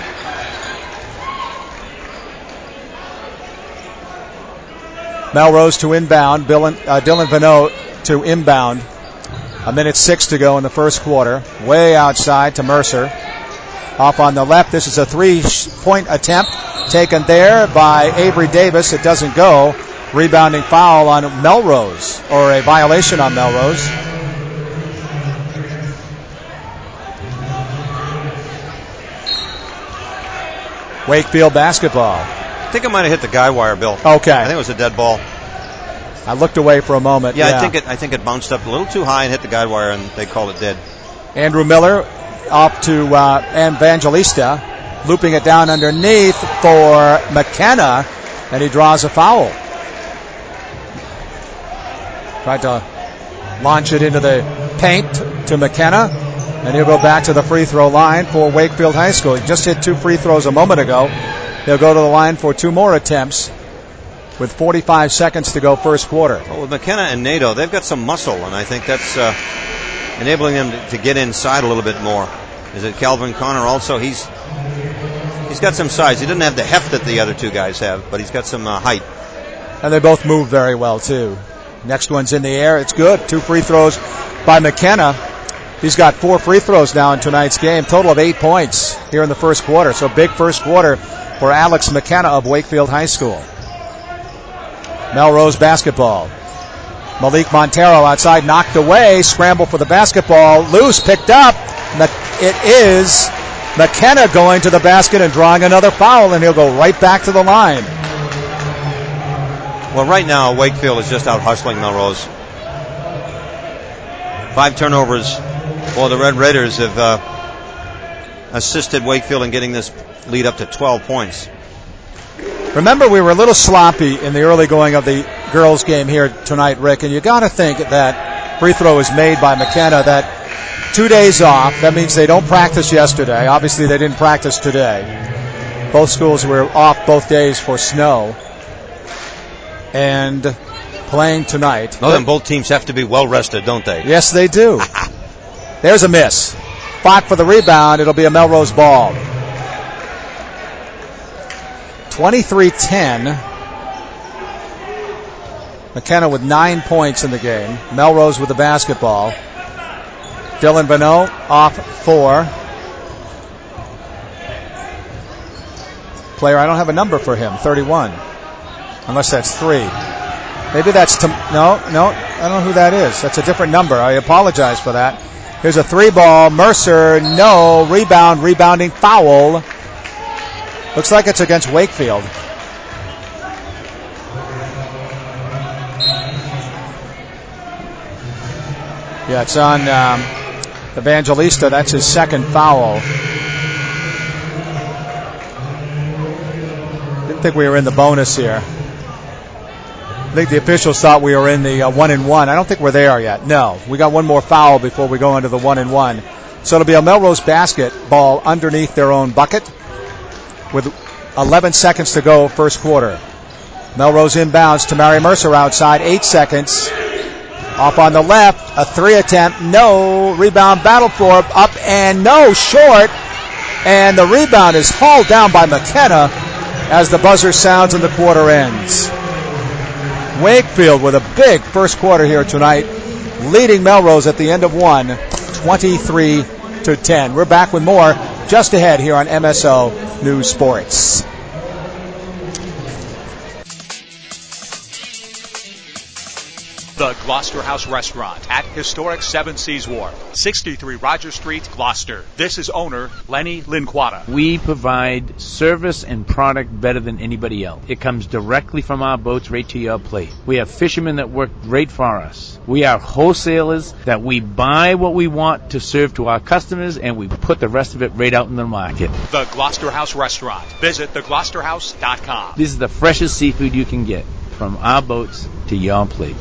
Melrose to inbound. Dylan, uh, Dylan Vanot to inbound. A minute six to go in the first quarter. Way outside to Mercer. Off on the left, this is a three-point attempt taken there by Avery Davis. It doesn't go. Rebounding foul on Melrose, or a violation on Melrose. Wakefield basketball. I think it might have hit the guy wire, Bill. Okay. I think it was a dead ball. I looked away for a moment. Yeah, yeah. I think it I think it bounced up a little too high and hit the guide wire, and they called it dead. Andrew Miller off to uh, Evangelista, looping it down underneath for McKenna, and he draws a foul. Tried to launch it into the paint to McKenna, and he'll go back to the free throw line for Wakefield High School. He just hit two free throws a moment ago. He'll go to the line for two more attempts with forty-five seconds to go first quarter. Well, with McKenna and Nato, they've got some muscle, and I think that's uh, enabling them to, to get inside a little bit more. Is it Calvin Connor also? He's he's got some size. He doesn't have the heft that the other two guys have, but he's got some uh, height. And they both move very well, too. Next one's in the air. It's good. Two free throws by McKenna. He's got four free throws now in tonight's game. Total of eight points here in the first quarter. So big first quarter for Alex McKenna of Wakefield High School. Melrose basketball. Malik Montero outside, knocked away. Scramble for the basketball. Loose, picked up. It is McKenna going to the basket and drawing another foul, and he'll go right back to the line. Well, right now, Wakefield is just out hustling Melrose. Five turnovers for the Red Raiders have uh, assisted Wakefield in getting this lead up to twelve points. Remember, we were a little sloppy in the early going of the girls' game here tonight, Rick, and you got to think that free throw is made by McKenna. That two days off, that means they don't practice yesterday. Obviously, they didn't practice today. Both schools were off both days for snow. And playing tonight. No, then both teams have to be well rested, don't they? Yes, they do. There's a miss. Fought for the rebound. It'll be a Melrose ball. twenty-three ten. McKenna with nine points in the game. Melrose with the basketball. Dylan Bonneau off four. Player, I don't have a number for him. thirty-one. Unless that's three. Maybe that's... Tom- no, no, I don't know who that is. That's a different number. I apologize for that. Here's a three ball. Mercer, no. Rebound, rebounding foul. Looks like it's against Wakefield. Yeah, it's on um, Evangelista. That's his second foul. Didn't think we were in the bonus here. I think the officials thought we were in the uh, one and one. I don't think we're there yet. No, we got one more foul before we go into the one and one. So it'll be a Melrose basketball underneath their own bucket with eleven seconds to go first quarter. Melrose inbounds to Mary Mercer outside. Eight seconds. Off on the left, a three attempt. No. Rebound battle for up and no. Short. And the rebound is hauled down by McKenna as the buzzer sounds and the quarter ends. Wakefield with a big first quarter here tonight, leading Melrose at the end of one, twenty-three to ten. We're back with more just ahead here on M S O News Sports. The Gloucester House Restaurant at historic Seven Seas Wharf, sixty-three Roger Street, Gloucester. This is owner Lenny Linquata. We provide service and product better than anybody else. It comes directly from our boats right to your plate. We have fishermen that work great for us. We are wholesalers that we buy what we want to serve to our customers, and we put the rest of it right out in the market. The Gloucester House Restaurant. Visit the gloucester house dot com. This is the freshest seafood you can get from our boats to your plate.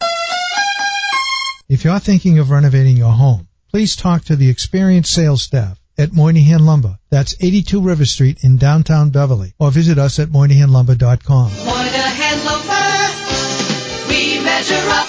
If you're thinking of renovating your home, please talk to the experienced sales staff at Moynihan Lumber. That's eighty-two River Street in downtown Beverly. Or visit us at moynihan lumber dot com. Moynihan Lumber, we measure up.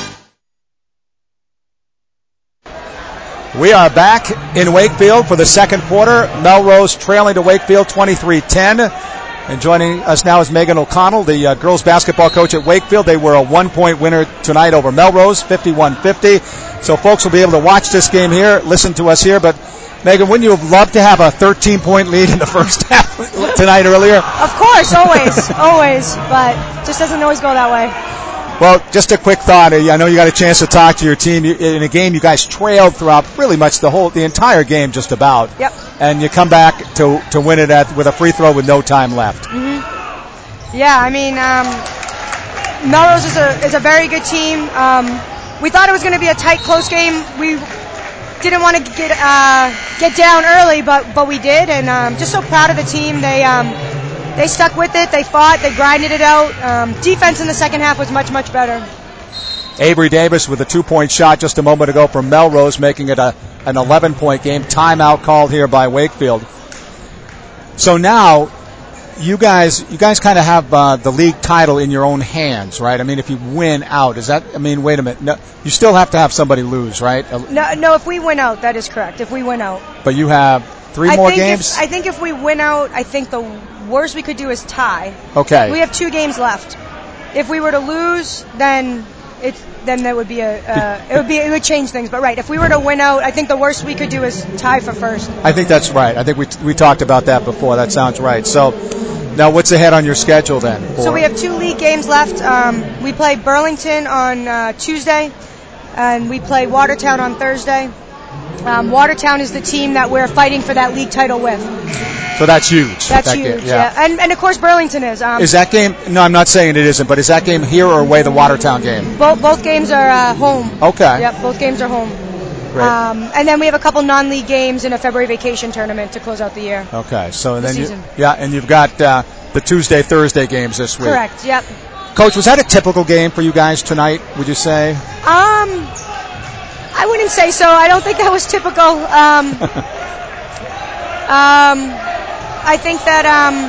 We are back in Wakefield for the second quarter. Melrose trailing to Wakefield twenty-three ten. And joining us now is Megan O'Connell, the uh, girls basketball coach at Wakefield. They were a one-point winner tonight over Melrose, fifty-one fifty. So folks will be able to watch this game here, listen to us here. But, Megan, wouldn't you have loved to have a thirteen-point lead in the first half tonight earlier? Of course, always, always. But just doesn't always go that way. Well, just a quick thought. I know you got a chance to talk to your team. In a game, you guys trailed throughout pretty much the whole, the entire game just about. Yep. And you come back to to win it at with a free throw with no time left. Mm-hmm. Yeah, I mean, um, Melrose is a is a very good team. Um, we thought it was going to be a tight, close game. We didn't want to get uh, get down early, but but we did, and um, just so proud of the team. They um, they stuck with it. They fought. They grinded it out. Um, defense in the second half was much much better. Avery Davis with a two-point shot just a moment ago from Melrose, making it a an eleven-point game. Timeout called here by Wakefield. So now, you guys, you guys kind of have uh, the league title in your own hands, right? I mean, if you win out, is that? I mean, wait a minute. No, you still have to have somebody lose, right? No, no. If we win out, that is correct. If we win out. But you have three I more think games. If, I think if we win out, I think the worst we could do is tie. Okay. We have two games left. If we were to lose, then it's then that would be a uh, it would be it would change things. But right, if we were to win out, I think the worst we could do is tie for first. I think that's right. I think we we talked about that before. That sounds right. So now, what's ahead on your schedule then? So we have two league games left. Um, we play Burlington on uh, Tuesday, and we play Watertown on Thursday. Um, Watertown is the team that we're fighting for that league title with. So that's huge. That's that huge, game, yeah. yeah. And, and of course Burlington is. Um, is that game, no, I'm not saying it isn't, but is that game here or away, the Watertown game? Both both games are uh, home. Okay. Yep, both games are home. Great. Um, and then we have a couple non-league games in a February vacation tournament to close out the year. Okay, so The then season. you, yeah, and you've got uh, the Tuesday, Thursday games this week. Correct, yep. Coach, was that a typical game for you guys tonight, would you say? Um, I wouldn't say so. I don't think that was typical. Um, um, I think that um,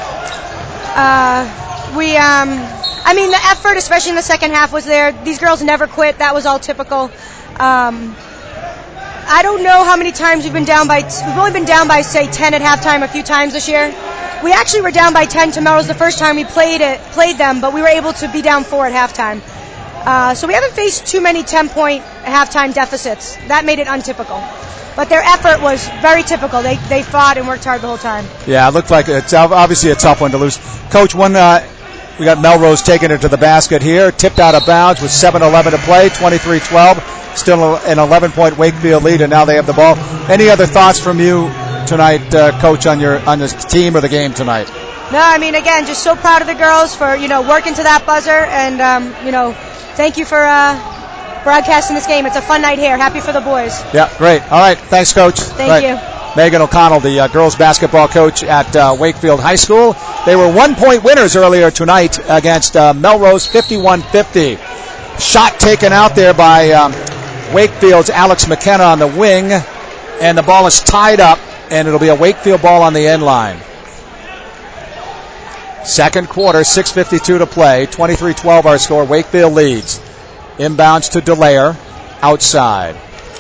uh, we, um, I mean, the effort, especially in the second half, was there. These girls never quit. That was all typical. Um, I don't know how many times we've been down by. T- we've only been down by, say, ten at halftime a few times this year. We actually were down by ten to Melrose the first time we played it, played them, but we were able to be down four at halftime. Uh, so we haven't faced too many ten-point halftime deficits. That made it untypical. But their effort was very typical. They they fought and worked hard the whole time. Yeah, it looked like it's obviously a tough one to lose. Coach, one, uh, we got Melrose taking it to the basket here, tipped out of bounds with seven eleven to play, twenty-three twelve. Still an eleven-point Wakefield lead, and now they have the ball. Any other thoughts from you tonight, uh, Coach, on your on this team or the game tonight? No, I mean, again, just so proud of the girls for, you know, working to that buzzer, and, um, you know, thank you for uh, broadcasting this game. It's a fun night here. Happy for the boys. Yeah, great. All right, thanks, Coach. Thank right. you. Megan O'Connell, the uh, girls basketball coach at uh, Wakefield High School. They were one-point winners earlier tonight against uh, Melrose, fifty-one fifty. Shot taken out there by um, Wakefield's Alex McKenna on the wing, and the ball is tied up, and it'll be a Wakefield ball on the end line. Second quarter, six fifty-two to play, twenty-three twelve our score. Wakefield leads. Inbounds to Delaire, outside.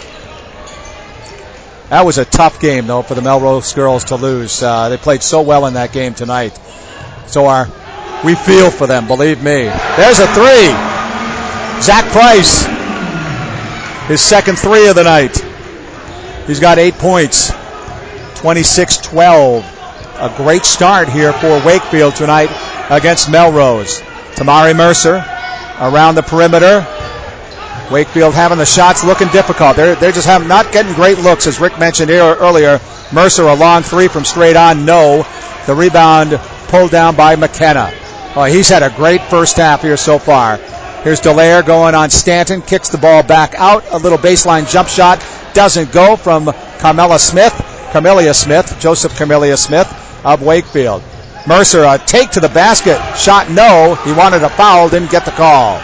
That was a tough game, though, for the Melrose girls to lose. Uh, they played so well in that game tonight. So our, we feel for them, believe me. There's a three. Zach Price, his second three of the night. He's got eight points, twenty-six twelve. A great start here for Wakefield tonight against Melrose. Tamari Mercer around the perimeter. Wakefield having the shots looking difficult. They're, they're just have, not getting great looks, as Rick mentioned here, earlier. Mercer, a long three from straight on, no. The rebound pulled down by McKenna. Oh, he's had a great first half here so far. Here's Delaire going on Stanton, kicks the ball back out. A little baseline jump shot doesn't go from Carmella Smith. Carmelia Smith, Joseph Carmelia Smith of Wakefield. Mercer, a take to the basket. Shot no. He wanted a foul, didn't get the call.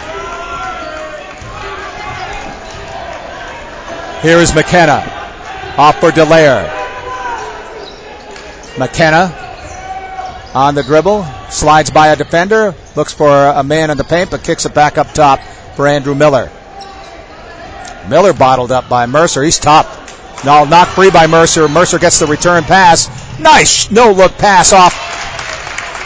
Here is McKenna. Off for Delaire. McKenna on the dribble. Slides by a defender. Looks for a man in the paint, but kicks it back up top for Andrew Miller. Miller bottled up by Mercer. He's tough. No, knocked free by Mercer. Mercer gets the return pass. Nice no-look pass off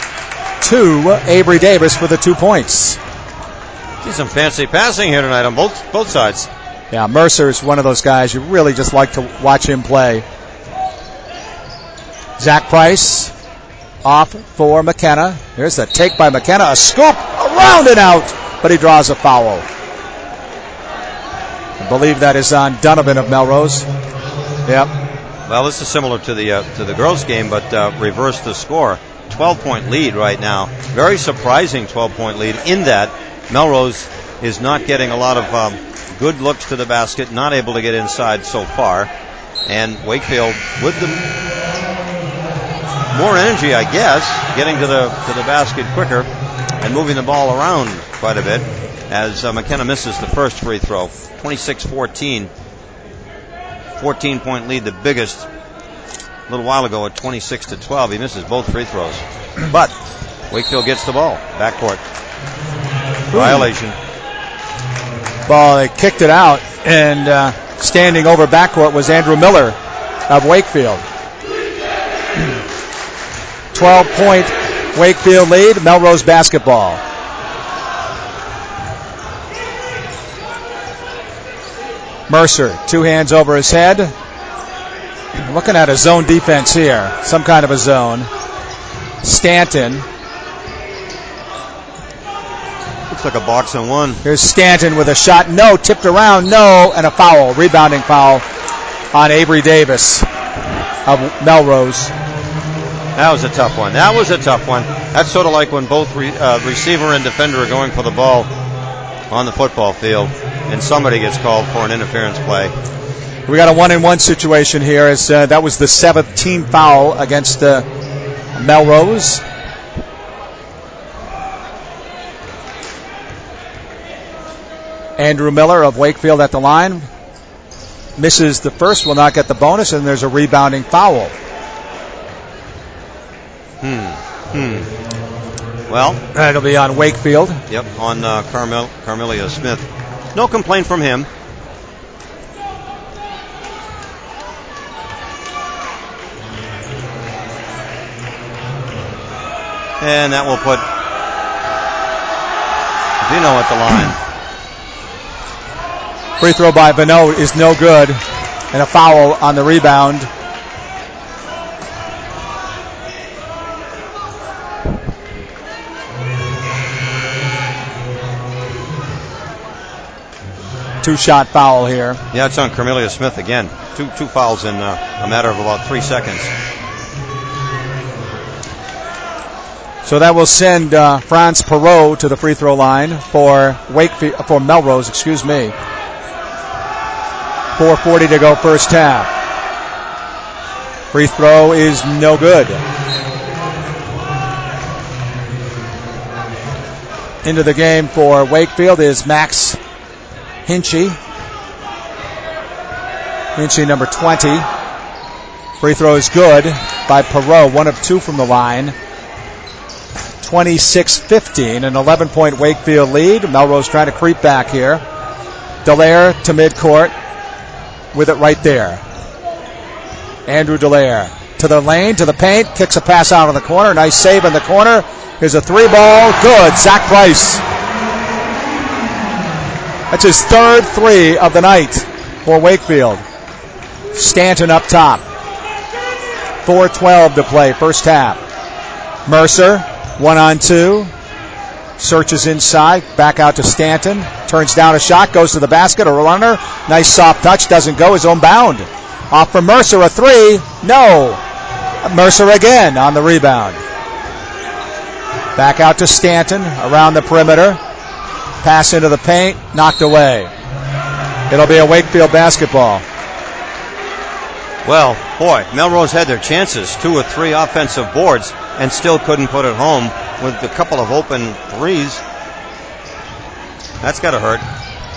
to Avery Davis for the two points. See some fancy passing here tonight on both both sides. Yeah, Mercer's one of those guys you really just like to watch him play. Zach Price off for McKenna. Here's the take by McKenna. A scoop around and out, but he draws a foul. I believe that is on Donovan of Melrose. Yep. Well, this is similar to the uh, to the girls' game, but uh, reverse the score. twelve-point lead right now. Very surprising twelve-point lead in that Melrose is not getting a lot of um, good looks to the basket, not able to get inside so far. And Wakefield with the more energy, I guess, getting to the to the basket quicker and moving the ball around quite a bit as uh, McKenna misses the first free throw. twenty-six fourteen. fourteen-point lead, the biggest a little while ago at twenty-six to twelve. He misses both free throws. But Wakefield gets the ball. Backcourt. Violation. Ball, they kicked it out, and uh, standing over backcourt was Andrew Miller of Wakefield. twelve-point Wakefield lead, Melrose basketball. Mercer, two hands over his head. Looking at a zone defense here, some kind of a zone. Stanton. Looks like a box and one. Here's Stanton with a shot, no, tipped around, no, and a foul, rebounding foul on Avery Davis of Melrose. That was a tough one. That was a tough one. That's sort of like when both re, uh, receiver and defender are going for the ball on the football field, and somebody gets called for an interference play. We got a one-and-one situation here. As uh, that was the seventh team foul against uh, Melrose. Andrew Miller of Wakefield at the line. Misses the first, will not get the bonus, and there's a rebounding foul. Hmm. Hmm. Well, that'll be on Wakefield. Yep, on uh, Carmel- Carmelia Smith. No complaint from him. And that will put Vino at the line. Free throw by Vino is no good, and a foul on the rebound. Two-shot foul here. Yeah, it's on Carmelia Smith again. Two two fouls in uh, a matter of about three seconds. So that will send uh, Franz Perot to the free throw line for Wakefield, for Melrose, excuse me. four forty to go first half. Free throw is no good. Into the game for Wakefield is Max Hinchy. Hinchy, number twenty. Free throw is good by Perot, one of two from the line. twenty-six fifteen, an eleven-point Wakefield lead. Melrose trying to creep back here. Dallaire to midcourt with it right there. Andrew Dallaire to the lane, to the paint, kicks a pass out of the corner. Nice save in the corner. Here's a three ball. Good. Zach Price. That's his third three of the night for Wakefield. Stanton up top. four twelve to play, first half. Mercer, one on two. Searches inside, back out to Stanton. Turns down a shot, goes to the basket, a runner. Nice soft touch, doesn't go, his own bound. Off for Mercer, a three. No. Mercer again on the rebound. Back out to Stanton, around the perimeter. Pass into the paint, knocked away. It'll be a Wakefield basketball. Well, boy, Melrose had their chances, two or three offensive boards, and still couldn't put it home with a couple of open threes. That's got to hurt.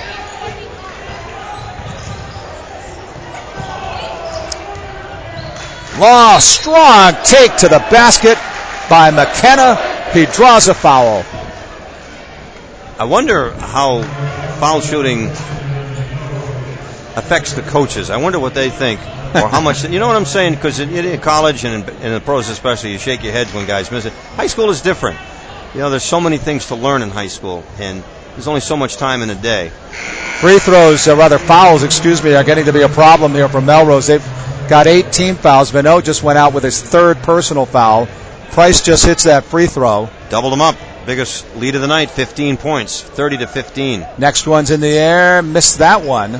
Law, strong take to the basket by McKenna. He draws a foul. I wonder how foul shooting affects the coaches. I wonder what they think, or how much. You know what I'm saying? Because in, in college and in, in the pros especially, you shake your head when guys miss it. High school is different. You know, there's so many things to learn in high school, and there's only so much time in a day. Free throws, uh, rather fouls, excuse me, are getting to be a problem here for Melrose. They've got eight team fouls. Vino just went out with his third personal foul. Price just hits that free throw. Doubled them up. Biggest lead of the night, fifteen points, thirty to fifteen. Next one's in the air, missed that one.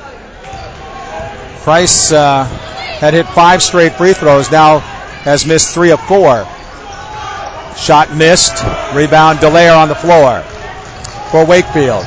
Price uh, had hit five straight free throws, now has missed three of four. Shot missed. Rebound, Dallaire on the floor for Wakefield.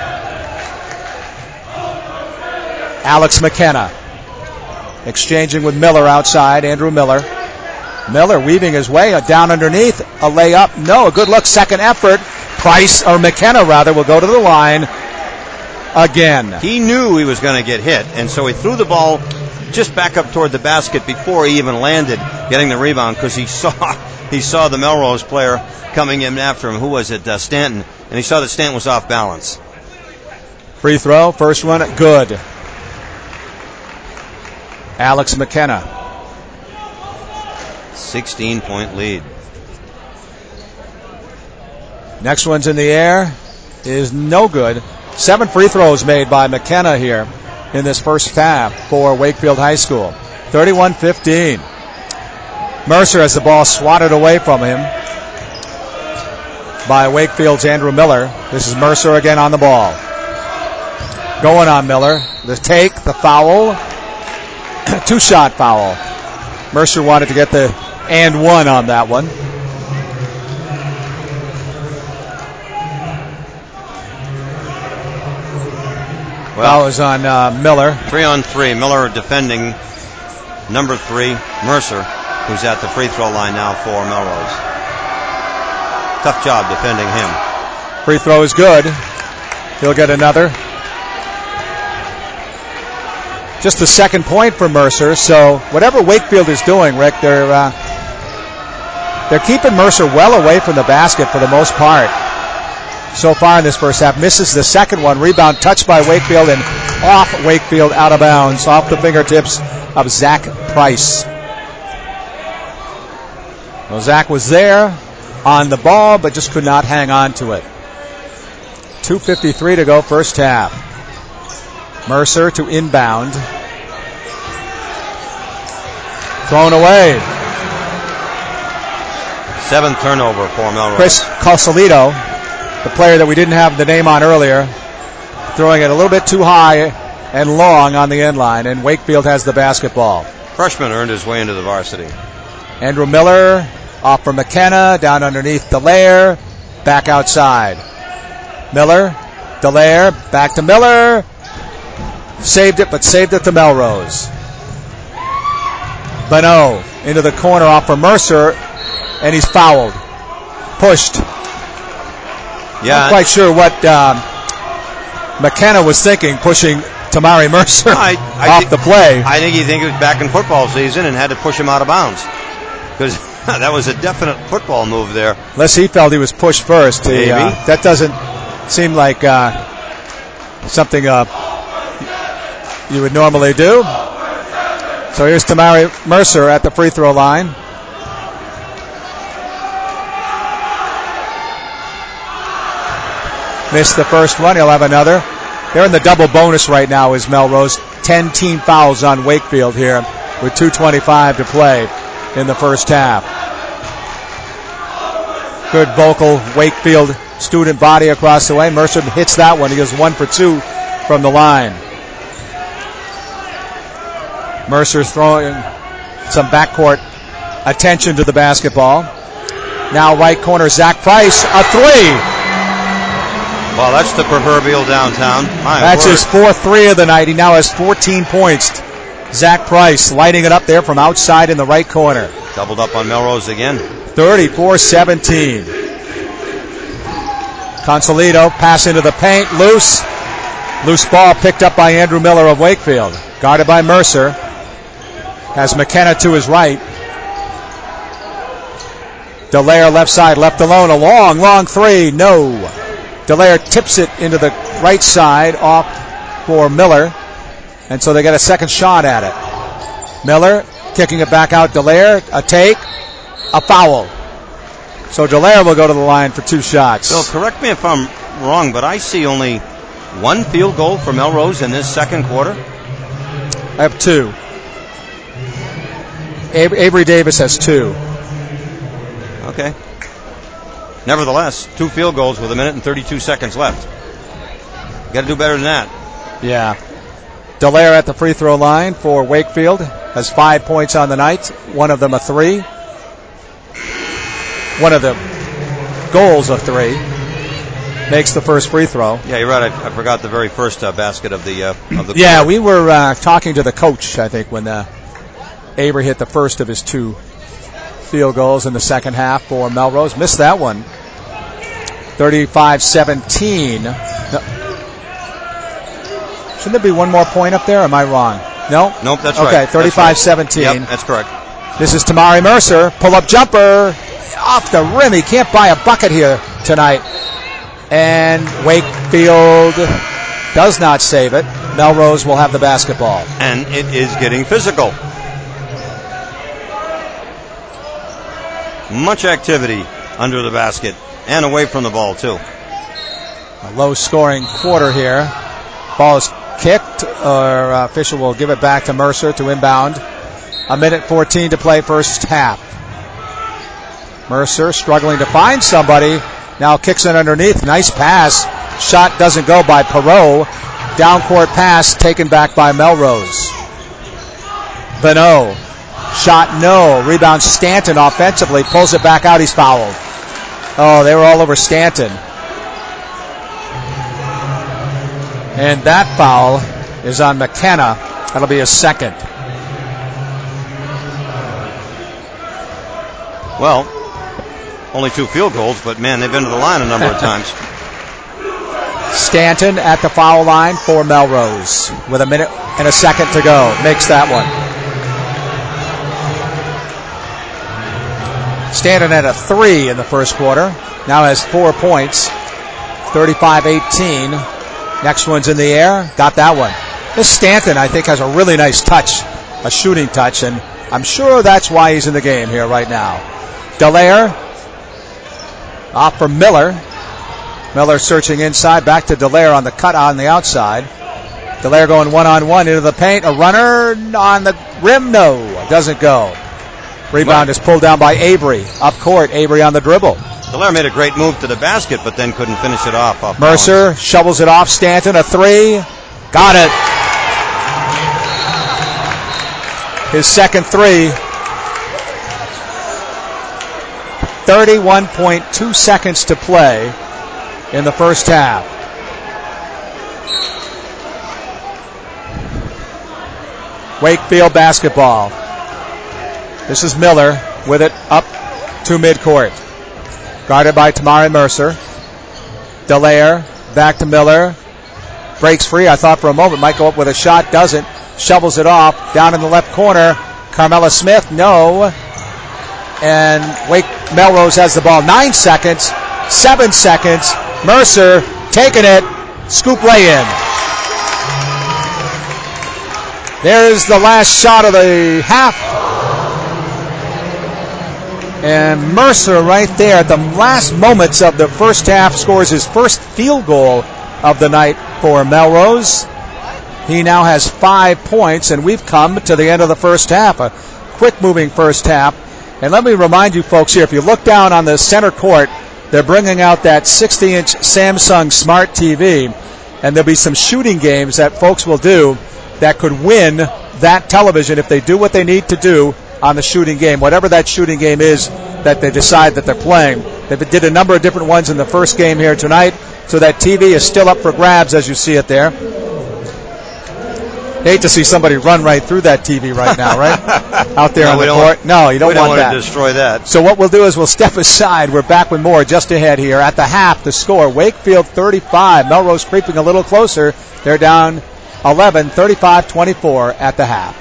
Alex McKenna exchanging with Miller outside. Andrew Miller. Miller weaving his way down underneath. A layup. No, a good look. Second effort. Price, or McKenna rather, will go to the line again. He knew he was going to get hit, and so he threw the ball just back up toward the basket before he even landed, getting the rebound, because he saw he saw the Melrose player coming in after him. Who was it? Uh, Stanton. And he saw that Stanton was off balance. Free throw. First one. Good. Alex McKenna. sixteen-point lead. Next one's in the air. Is no good. Seven free throws made by McKenna here in this first half for Wakefield High School. thirty-one fifteen. Mercer has the ball swatted away from him by Wakefield's Andrew Miller. This is Mercer again on the ball. Going on Miller. The take, the foul. Two-shot foul. Mercer wanted to get the and one on that one. Well, was on uh, Miller. Three on three. Miller defending number three, Mercer, who's at the free throw line now for Melrose. Tough job defending him. Free throw is good. He'll get another. Just the second point for Mercer. So whatever Wakefield is doing, Rick, they're uh, they're keeping Mercer well away from the basket for the most part so far in this first half. Misses the second one. Rebound touched by Wakefield and off Wakefield, out of bounds, off the fingertips of Zach Price. Well, Zach was there on the ball, but just could not hang on to it. two fifty-three to go, first half. Mercer to inbound. Thrown away. Seventh turnover for Melrose. Chris Casalito, the player that we didn't have the name on earlier, throwing it a little bit too high and long on the end line, and Wakefield has the basketball. Freshman earned his way into the varsity. Andrew Miller off for McKenna, down underneath Dallaire, back outside. Miller, Dallaire, back to Miller. Saved it, but saved it to Melrose. Bonneau into the corner off for Mercer, and he's fouled. Pushed. Yeah. Not quite sure what um, McKenna was thinking, pushing Tamari Mercer I, I off think, the play. I think he think it was back in football season and had to push him out of bounds, because that was a definite football move there. Unless he felt he was pushed first. He, Maybe. Uh, that doesn't seem like uh, something uh, you would normally do. So here's Tamari Mercer at the free throw line. Missed the first one. He'll have another. They're in the double bonus right now is Melrose. Ten team fouls on Wakefield here with two twenty-five to play in the first half. Good vocal Wakefield student body across the way. Mercer hits that one. He goes one for two from the line. Mercer's throwing some backcourt attention to the basketball. Now right corner, Zach Price, a three. Well, that's the proverbial downtown. My That's word. his fourth three of the night. He now has fourteen points. Zach Price lighting it up there from outside in the right corner. Doubled up on Melrose again. thirty-four seventeen. Consolito pass into the paint, loose. Loose ball picked up by Andrew Miller of Wakefield. Guarded by Mercer. Has McKenna to his right. Dallaire left side, left alone. A long, long three. No. Dallaire tips it into the right side off for Miller. And so they get a second shot at it. Miller kicking it back out. Dallaire, a take, a foul. So Dallaire will go to the line for two shots. Bill, correct me if I'm wrong, but I see only one field goal for Melrose in this second quarter. I have two. Ab- Avery Davis has two. Okay. Nevertheless, two field goals with a minute and thirty-two seconds left. Got to do better than that. Yeah. Dallaire at the free throw line for Wakefield has five points on the night. One of them a three. One of the goals a three. Makes the first free throw. Yeah, you're right. I, I forgot the very first uh, basket of the uh, of the. Yeah, quarter. we were uh, talking to the coach, I think, when uh, Avery hit the first of his two field goals in the second half for Melrose. Missed that one. thirty-five seventeen. No. Shouldn't there be one more point up there? Or am I wrong? No? Nope, that's okay, right. Okay, thirty-five seventeen. Yep, that's correct. This is Tamari Mercer. Pull-up jumper. Off the rim. He can't buy a bucket here tonight. And Wakefield does not save it. Melrose will have the basketball. And it is getting physical. Much activity under the basket and away from the ball, too. A low-scoring quarter here. Ball is kicked, or uh, official will give it back to Mercer to inbound. A minute fourteen to play first half. Mercer struggling to find somebody. Now kicks it underneath. Nice pass. Shot doesn't go by Perot. Down court pass taken back by Melrose. Bonneau. Shot no. Rebound Stanton offensively. Pulls it back out. He's fouled. Oh, they were all over Stanton. And that foul is on McKenna. That'll be his second. Well, only two field goals, but man, they've been to the line a number of times. Stanton at the foul line for Melrose with a minute and a second to go. Makes that one. Stanton had a three in the first quarter. Now has four points. thirty-five eighteen. Next one's in the air. Got that one. This Stanton, I think, has a really nice touch, a shooting touch, and I'm sure that's why he's in the game here right now. Dallaire off for Miller. Miller searching inside. Back to Dallaire on the cut on the outside. Dallaire going one-on-one into the paint. A runner on the rim. No, doesn't go. Rebound is pulled down by Avery. Up court, Avery on the dribble. Dallaire made a great move to the basket, but then couldn't finish it off. off Mercer balance. shovels it off. Stanton, a three. Got it. His second three. thirty-one point two seconds to play in the first half. Wakefield basketball. This is Miller with it up to midcourt. Guarded by Tamari Mercer. Dallaire back to Miller. Breaks free. I thought for a moment might go up with a shot. Doesn't. Shovels it off. Down in the left corner. Carmela Smith. No. And Wake Melrose has the ball. Nine seconds. Seven seconds. Mercer taking it. Scoop lay in. There's the last shot of the half. And Mercer right there at the last moments of the first half scores his first field goal of the night for Melrose. He now has five points, and we've come to the end of the first half. A quick-moving first half. And let me remind you folks here, if you look down on the center court, they're bringing out that sixty-inch Samsung Smart T V, and there'll be some shooting games that folks will do that could win that television if they do what they need to do on the shooting game, whatever that shooting game is that they decide that they're playing. They did a number of different ones in the first game here tonight, so that T V is still up for grabs as you see it there. Hate to see somebody run right through that T V right now, right? Out there no, on the don't, court. No, you don't, we don't want, want that. to destroy that. So what we'll do is we'll step aside. We're back with more just ahead here. At the half, the score, Wakefield thirty-five. Melrose creeping a little closer. They're down eleven, thirty-five twenty-four at the half.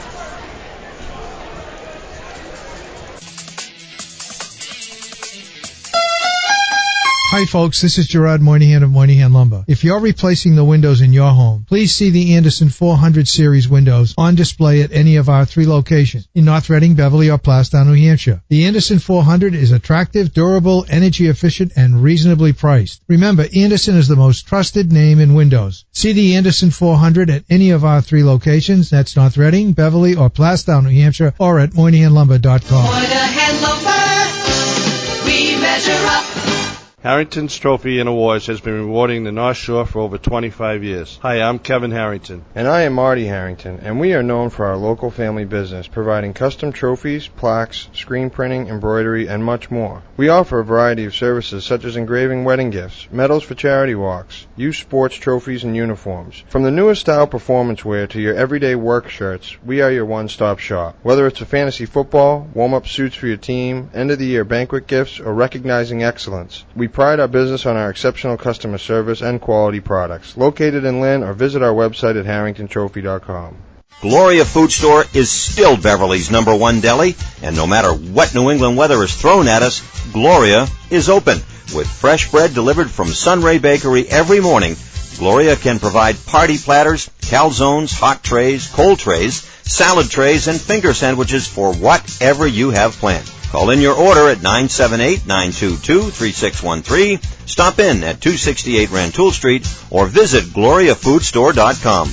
Hi folks, this is Gerard Moynihan of Moynihan Lumber. If you're replacing the windows in your home, please see the Anderson four hundred series windows on display at any of our three locations in North Reading, Beverly, or Plastown, New Hampshire. The Anderson four hundred is attractive, durable, energy efficient, and reasonably priced. Remember, Anderson is the most trusted name in windows. See the Anderson four hundred at any of our three locations. That's North Reading, Beverly, or Plastown, New Hampshire, or at Moynihan Lumber dot com. Moynihan Lumber, we measure up. Harrington's Trophy and Awards has been rewarding the North Shore for over twenty-five years. Hi, I'm Kevin Harrington. And I am Marty Harrington, and we are known for our local family business, providing custom trophies, plaques, screen printing, embroidery, and much more. We offer a variety of services such as engraving wedding gifts, medals for charity walks, youth sports trophies, and uniforms. From the newest style performance wear to your everyday work shirts, we are your one-stop shop. Whether it's a fantasy football, warm-up suits for your team, end-of-the-year banquet gifts, or recognizing excellence, we pride our business on our exceptional customer service and quality products. Located in Lynn, or visit our website at harrington trophy dot com. Gloria Food Store is still Beverly's number one deli, and no matter what New England weather is thrown at us, Gloria is open. With fresh bread delivered from Sunray Bakery every morning, Gloria can provide party platters, calzones, hot trays, cold trays, salad trays, and finger sandwiches for whatever you have planned. Call in your order at nine seven eight, nine two two, three six one three, stop in at two sixty-eight Rantoul Street, or visit gloria food store dot com.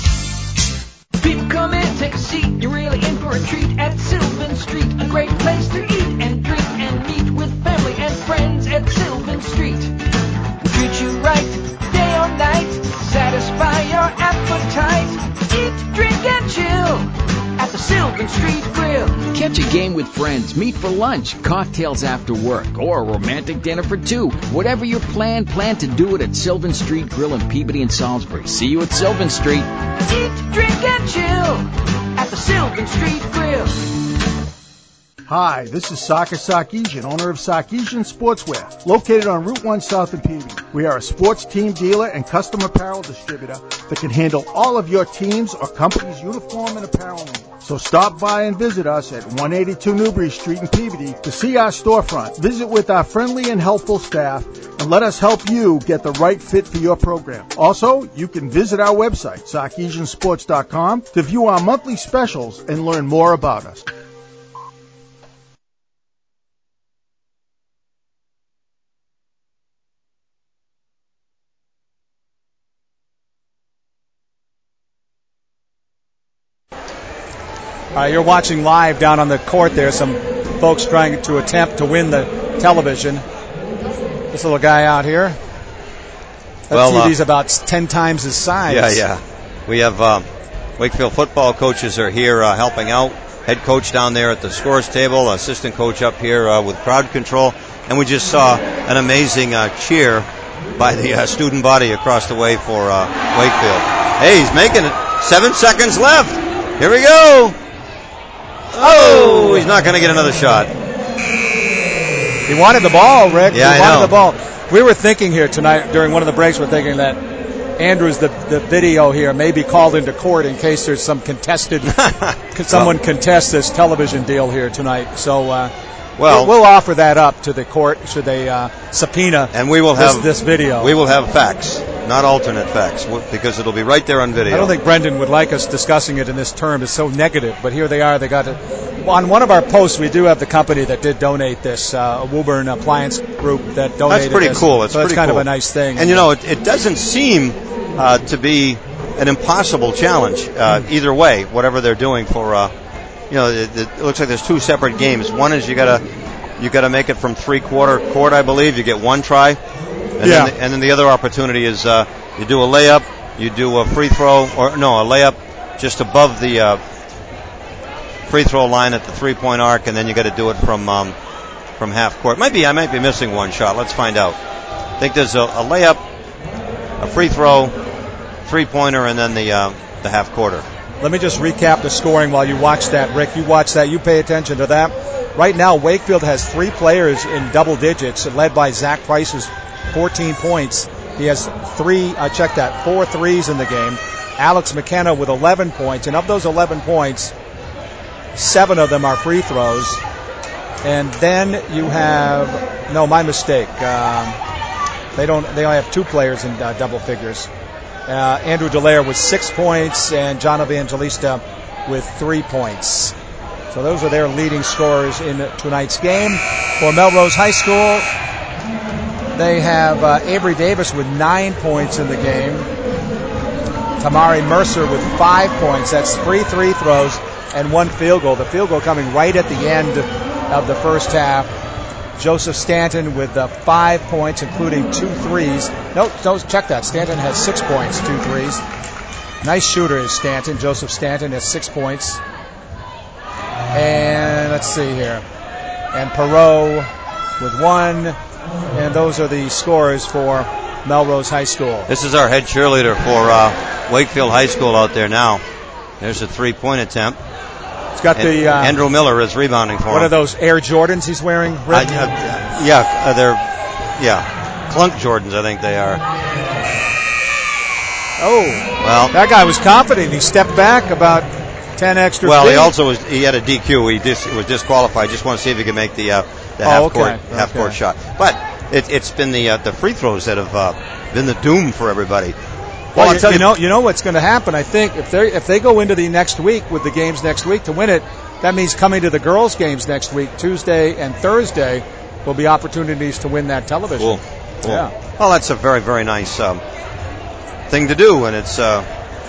People come in, take a seat, you're really in for a treat at Sylvan Street. A great place to eat and drink and meet with family and friends at Sylvan Street. We'll treat you right, day or night, satisfy your appetite. Eat, drink, and chill at the Sylvan Street Grill. Catch a game with friends, meet for lunch, cocktails after work, or a romantic dinner for two. Whatever your plan, plan to do it at Sylvan Street Grill in Peabody and Salisbury. See you at Sylvan Street. Eat, drink, and chill at the Sylvan Street Grill. Hi, this is Saka Sarkeesian, owner of Sarkeesian Sportswear, located on Route one South in Peabody. We are a sports team dealer and custom apparel distributor that can handle all of your team's or company's uniform and apparel needs. So stop by and visit us at one eighty-two Newbury Street in Peabody to see our storefront. Visit with our friendly and helpful staff and let us help you get the right fit for your program. Also, you can visit our website, sarkeesian sports dot com, to view our monthly specials and learn more about us. Uh, you're watching live down on the court there. Some folks trying to attempt to win the television. This little guy out here. That well, T V's uh, about ten times his size. Yeah, yeah. We have um, Wakefield football coaches are here uh, helping out. Head coach down there at the scores table, assistant coach up here uh, with crowd control. And we just saw an amazing uh, cheer by the uh, student body across the way for uh, Wakefield. Hey, he's making it. Seven seconds left. Here we go. Oh, he's not going to get another shot. He wanted the ball, Rick. Yeah, he I wanted know. the ball. We were thinking here tonight during one of the breaks, we're thinking that Andrews, the, the video here, may be called into court in case there's some contested, someone well, contests this television deal here tonight. So uh, well, we'll, we'll offer that up to the court should they uh, subpoena and we will this, have, this video. We will have facts, not alternate facts, because it'll be right there on video. I don't think Brendan would like us discussing it in this term. It's so negative, but here they are. They got it. On one of our posts, we do have the company that did donate this, uh, Woburn Appliance Group that donated That's pretty this. cool. It's so pretty that's kind cool. of a nice thing. And, you know, it, it doesn't seem uh, to be an impossible challenge uh, either way, whatever they're doing for, uh, you know, it, it looks like there's two separate games. One is you got to you got to make it from three-quarter court, I believe. You get one try. And, yeah. then the, and then the other opportunity is uh, you do a layup, you do a free throw, or no, a layup just above the uh, free throw line at the three-point arc, and then you got to do it from um, from half court. Might be I might be missing one shot. Let's find out. I think there's a, a layup, a free throw, three-pointer, and then the uh, the half quarter. Let me just recap the scoring while you watch that, Rick. You watch that. You pay attention to that. Right now, Wakefield has three players in double digits, led by Zach Price, who's fourteen points. He has three, I checked that, four threes in the game. Alex McKenna with eleven points, and of those eleven points, seven of them are free throws. And then you have, no, my mistake. Um, They don't. They only have two players in uh, double figures. Uh, Andrew Dallaire with six points and John Evangelista with three points. So those are their leading scorers in tonight's game. For Melrose High School, they have uh, Avery Davis with nine points in the game. Tamari Mercer with five points. That's three free throws and one field goal. The field goal coming right at the end of the first half. Joseph Stanton with uh, five points, including two threes. No, no, check that. Stanton has six points, two threes. Nice shooter is Stanton. Joseph Stanton has six points. And let's see here. And Perot with one. And those are the scores for Melrose High School. This is our head cheerleader for uh, Wakefield High School out there now. There's a three-point attempt. It's got and the uh, Andrew Miller is rebounding for what him. What are those Air Jordans he's wearing? Uh, uh, yeah, uh, they're yeah Clunk Jordans, I think they are. Oh, well, that guy was confident. He stepped back about ten extra. Well, feet. he also was he had a D Q. He dis, was disqualified. Just want to see if he could make the uh, the oh, half okay. court okay. half court shot. But it, it's been the uh, the free throws that have uh, been the doom for everybody. Well, well you, you know, you know what's going to happen. I think if they if they go into the next week with the games next week to win it, that means coming to the girls' games next week, Tuesday and Thursday, will be opportunities to win that television. Cool. cool. Yeah. Well, that's a very very nice um, thing to do, and it's uh,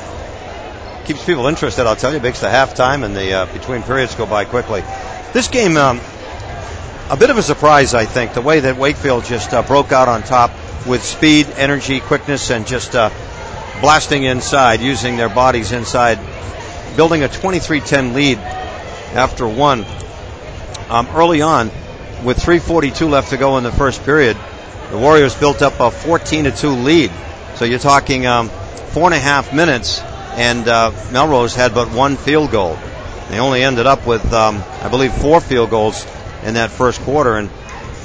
keeps people interested. I'll tell you, makes the halftime and the uh, between periods go by quickly. This game, um, a bit of a surprise, I think, the way that Wakefield just uh, broke out on top with speed, energy, quickness, and just. Uh, blasting inside, using their bodies inside, building a twenty-three ten lead after one. Um, early on, with three forty-two left to go in the first period, the Warriors built up a fourteen to two lead. So you're talking um, four and a half minutes, and uh, Melrose had but one field goal. They only ended up with, um, I believe, four field goals in that first quarter, and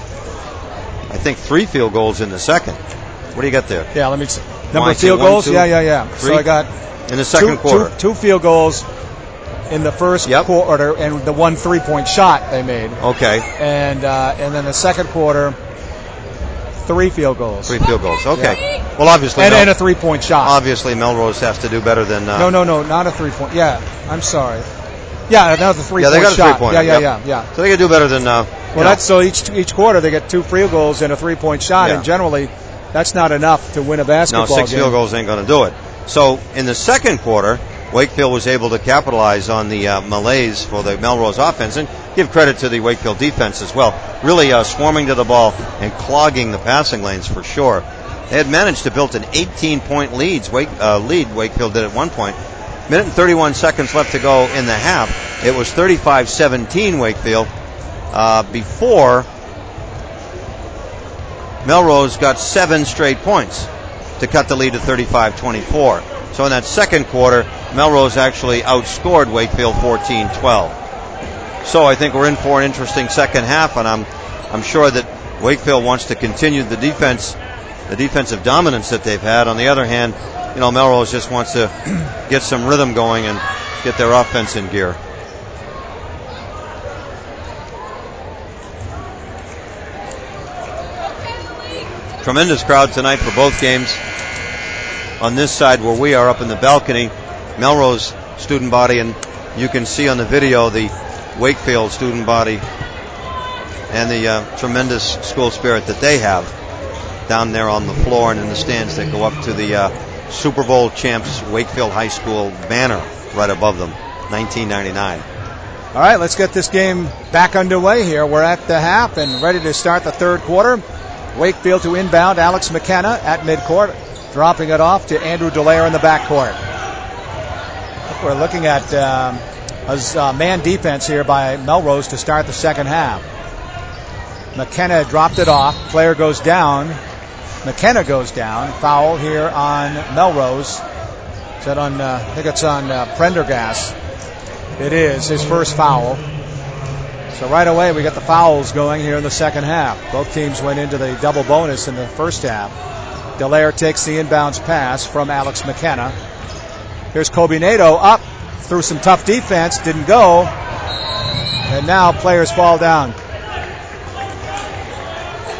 I think three field goals in the second. What do you got there? Yeah, let me see. Number One, of field two, one, goals? two, yeah, yeah, yeah. Three? So I got in the second two, quarter. Two, two field goals in the first yep. quarter, and the one three-point shot they made. Okay. And uh, and then the second quarter, three field goals. Three field goals. Okay. Yeah. Well, obviously, and, Mel- and a three-point shot. Obviously, Melrose has to do better than. Uh, no, no, no, not a three-point. Yeah, I'm sorry. Yeah, another three-point yeah, they got a shot. three-pointer. Yeah, yeah, yep. yeah, yeah. So they got to do better than. Uh, well, that's so each each quarter they get two field goals and a three-point shot, yeah. and generally. That's not enough to win a basketball game. No, six game. field goals ain't going to do it. So in the second quarter, Wakefield was able to capitalize on the uh, malaise for the Melrose offense, and give credit to the Wakefield defense as well. Really uh, swarming to the ball and clogging the passing lanes for sure. They had managed to build an eighteen-point leads. Wake, uh, lead Wakefield did at one point. Minute and thirty-one seconds left to go in the half. It was thirty-five seventeen Wakefield uh, before Melrose got seven straight points to cut the lead to thirty-five twenty-four. So in that second quarter, Melrose actually outscored Wakefield fourteen twelve. So I think we're in for an interesting second half, and I'm I'm sure that Wakefield wants to continue the defense, the defensive dominance that they've had. On the other hand, you know, Melrose just wants to get some rhythm going and get their offense in gear. Tremendous crowd tonight for both games. On this side where we are up in the balcony, Melrose student body, and you can see on the video the Wakefield student body and the uh, tremendous school spirit that they have down there on the floor and in the stands that go up to the uh, Super Bowl champs Wakefield High School banner right above them, nineteen ninety-nine. All right, let's get this game back underway here. We're at the half and ready to start the third quarter. Wakefield to inbound, Alex McKenna at midcourt, dropping it off to Andrew Dallaire in the backcourt. We're looking at um, a uh, man defense here by Melrose to start the second half. McKenna dropped it off. Player goes down. McKenna goes down. Foul here on Melrose. Is that on, uh, I think it's on uh, Prendergast. It is his first foul. So right away we got the fouls going here in the second half. Both teams went into the double bonus in the first half. Dallaire takes the inbounds pass from Alex McKenna. Here's Kobe Nato up through some tough defense. Didn't go. And now players fall down.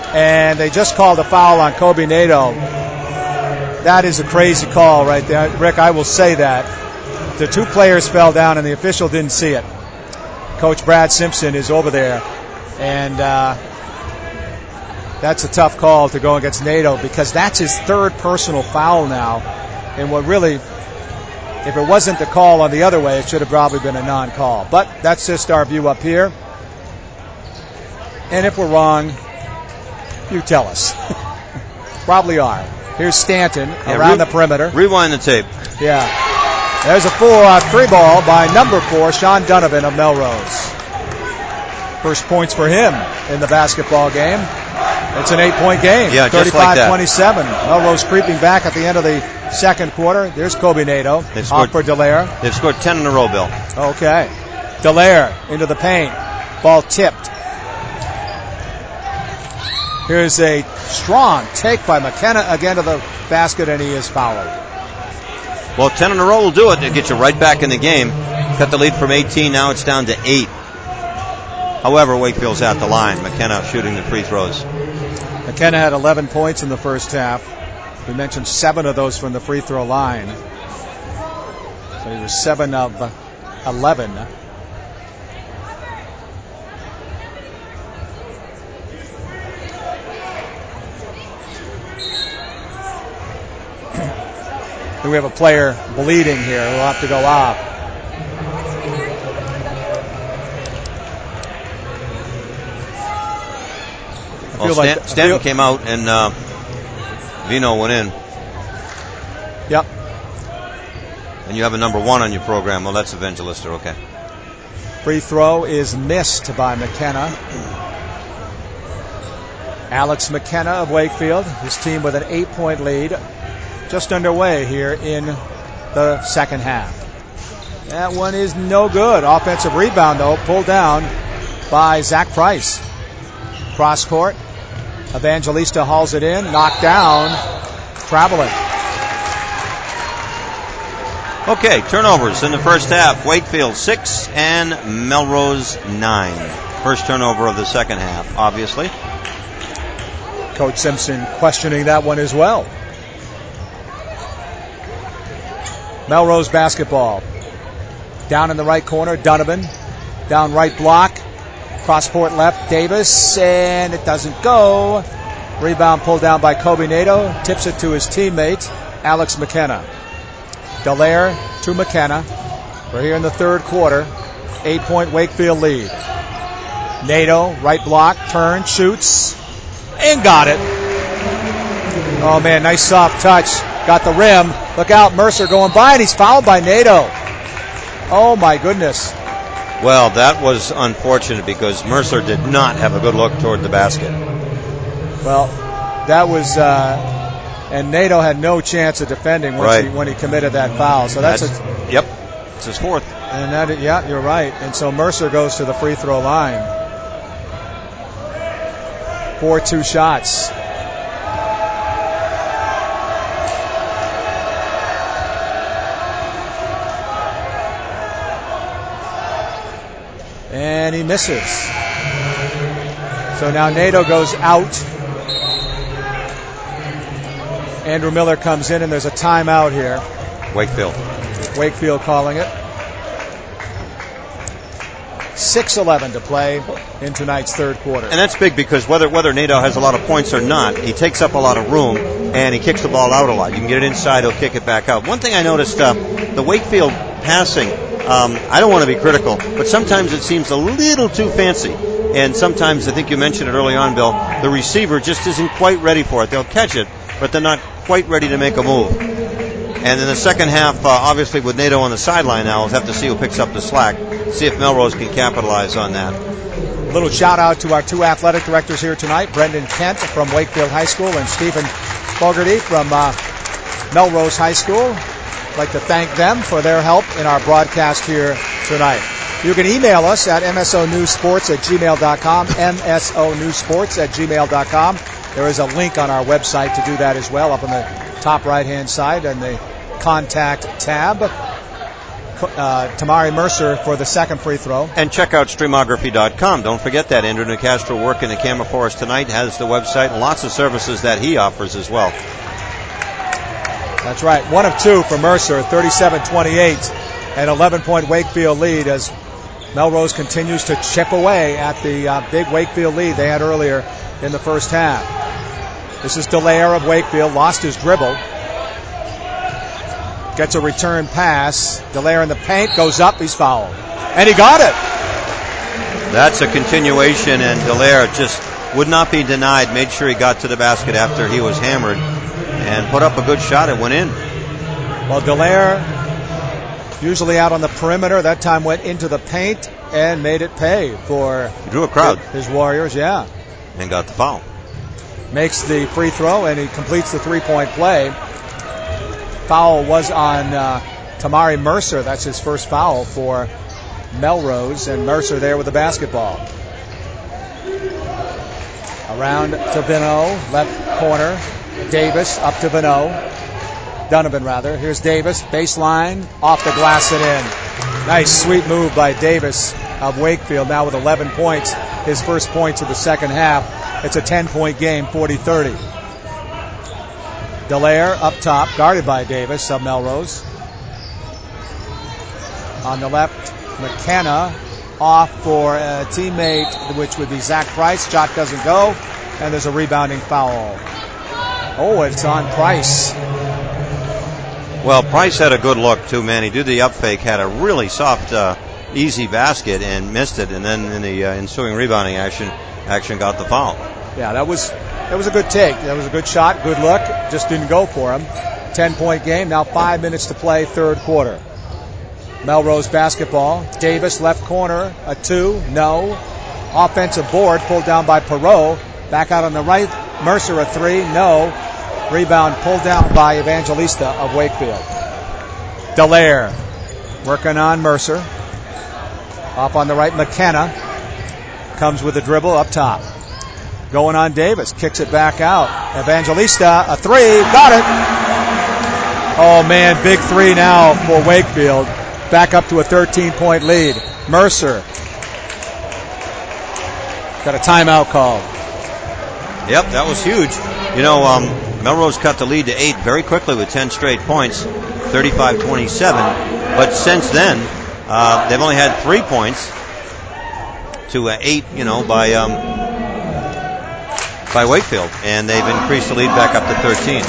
and they just called a foul on Kobe Nato. That is a crazy call right there. Rick, I will say that. The two players fell down, and the official didn't see it. Coach Brad Simpson is over there, and uh, that's a tough call to go against Nato because that's his third personal foul now. And what really, if it wasn't the call on the other way, it should have probably been a non-call. But that's just our view up here. And if we're wrong, you tell us. Probably are. Here's Stanton Yeah, around re- the perimeter. Rewind the tape. Yeah. There's a four, uh, three ball by number four, Sean Donovan of Melrose. First points for him in the basketball game. It's an eight-point game. Yeah, just like that. thirty-five twenty-seven. Melrose creeping back at the end of the second quarter. There's Kobe Nato. They've scored, off for Dallaire. They've scored ten in a row, Bill. Okay. Dallaire into the paint. Ball tipped. Here's a strong take by McKenna again to the basket, and he is fouled. Well, ten in a row will do it. It'll get you right back in the game. Cut the lead from eighteen. Now it's down to eight. However, Wakefield's at the line. McKenna shooting the free throws. McKenna had eleven points in the first half. We mentioned seven of those from the free throw line. So he was seven of eleven. We have a player bleeding here who will have to go off. I Well, feel Stan- like, Stanton feel, came out and uh, Vino went in. Yep. And you have a number one on your program. Well, that's Evangelista. Okay. Free throw is missed by McKenna. Alex McKenna of Wakefield, his team with an eight-point lead. Just underway here in the second half. That one is no good. Offensive rebound, though, pulled down by Zach Price. Cross court. Evangelista hauls it in. Knocked down. Traveling. Okay, turnovers in the first half. Wakefield six and Melrose nine. First turnover of the second half, obviously. Coach Simpson questioning that one as well. Melrose basketball. Down in the right corner, Donovan. Down right block. Cross court left, Davis, and it doesn't go. Rebound pulled down by Kobe Nato. Tips it to his teammate, Alex McKenna. Dallaire to McKenna. We're here in the third quarter. Eight-point Wakefield lead. Nato, right block, turn, shoots, and got it. Oh, man, nice soft touch. Got the rim. Look out, Mercer going by, and he's fouled by Nato. Oh, my goodness. Well, that was unfortunate because Mercer did not have a good look toward the basket. Well, that was, uh, and Nato had no chance of defending once right. he, when he committed that foul. So that's, that's a, yep, it's his fourth. And that, yeah, you're right. And so Mercer goes to the free throw line. Four two shots. And he misses. So now Nato goes out. Andrew Miller comes in, and there's a timeout here. Wakefield. Wakefield calling it. six eleven to play in tonight's third quarter. And that's big because whether whether Nato has a lot of points or not, he takes up a lot of room, and he kicks the ball out a lot. You can get it inside, he'll kick it back out. One thing I noticed, uh, the Wakefield passing, um, I don't want to be critical, but sometimes it seems a little too fancy. And sometimes, I think you mentioned it early on, Bill, the receiver just isn't quite ready for it. They'll catch it, but they're not quite ready to make a move. And in the second half, uh, obviously with Nato on the sideline now, we'll have to see who picks up the slack, see if Melrose can capitalize on that. A little shout out to our two athletic directors here tonight, Brendan Kent from Wakefield High School and Stephen Fogarty from uh, Melrose High School. I'd like to thank them for their help in our broadcast here tonight. You can email us at m s o news sports at gmail dot com, m s o news sports at gmail dot com. There is a link on our website to do that as well, up on the top right-hand side and the contact tab. uh, Tamari Mercer for the second free throw. And check out streamography dot com. Don't forget that. Andrew Nicastro working the camera for us tonight, has the website and lots of services that he offers as well. That's right. One of two for Mercer, thirty-seven twenty-eight. An eleven-point Wakefield lead as Melrose continues to chip away at the uh, big Wakefield lead they had earlier in the first half. This is Dallaire of Wakefield, lost his dribble. Gets a return pass. Dallaire in the paint, goes up, he's fouled. And he got it. That's a continuation, and Dallaire just would not be denied. Made sure he got to the basket after he was hammered and put up a good shot. It went in. Well, Dallaire, usually out on the perimeter, that time went into the paint and made it pay for he drew a crowd. His Warriors, yeah. And got the foul. Makes the free throw, and he completes the three-point play. Foul was on uh, Tamari Mercer. That's his first foul for Melrose, and Mercer there with the basketball. Around to Bino, left corner. Davis up to Bino. Donovan, rather. Here's Davis, baseline, off the glass and in. Nice, sweet move by Davis of Wakefield, now with eleven points. His first points of the second half. It's a ten-point game, forty thirty. Dallaire up top, guarded by Davis of Melrose. On the left, McKenna off for a teammate, which would be Zach Price. Shot doesn't go, and there's a rebounding foul. Oh, it's on Price. Well, Price had a good look, too, man. He did the up fake, had a really soft, uh, easy basket, and missed it, and then in the uh, ensuing rebounding action, action got the foul. Yeah, that was that was a good take. That was a good shot, good look. Just didn't go for him. Ten-point game, now five minutes to play, third quarter. Melrose basketball. Davis, left corner, a two, no. Offensive board pulled down by Perot. Back out on the right, Mercer a three, no. Rebound pulled down by Evangelista of Wakefield. Dallaire working on Mercer. Off on the right, McKenna comes with a dribble up top. Going on Davis, kicks it back out. Evangelista, a three, got it. Oh man, big three now for Wakefield. Back up to a thirteen-point lead. Mercer got a timeout called. Yep, that was huge. You know, um, Melrose cut the lead to eight very quickly with ten straight points, thirty-five twenty-seven. But since then, uh, they've only had three points to uh, eight, you know, by um, by Wakefield, and they've increased the lead back up to thirteen.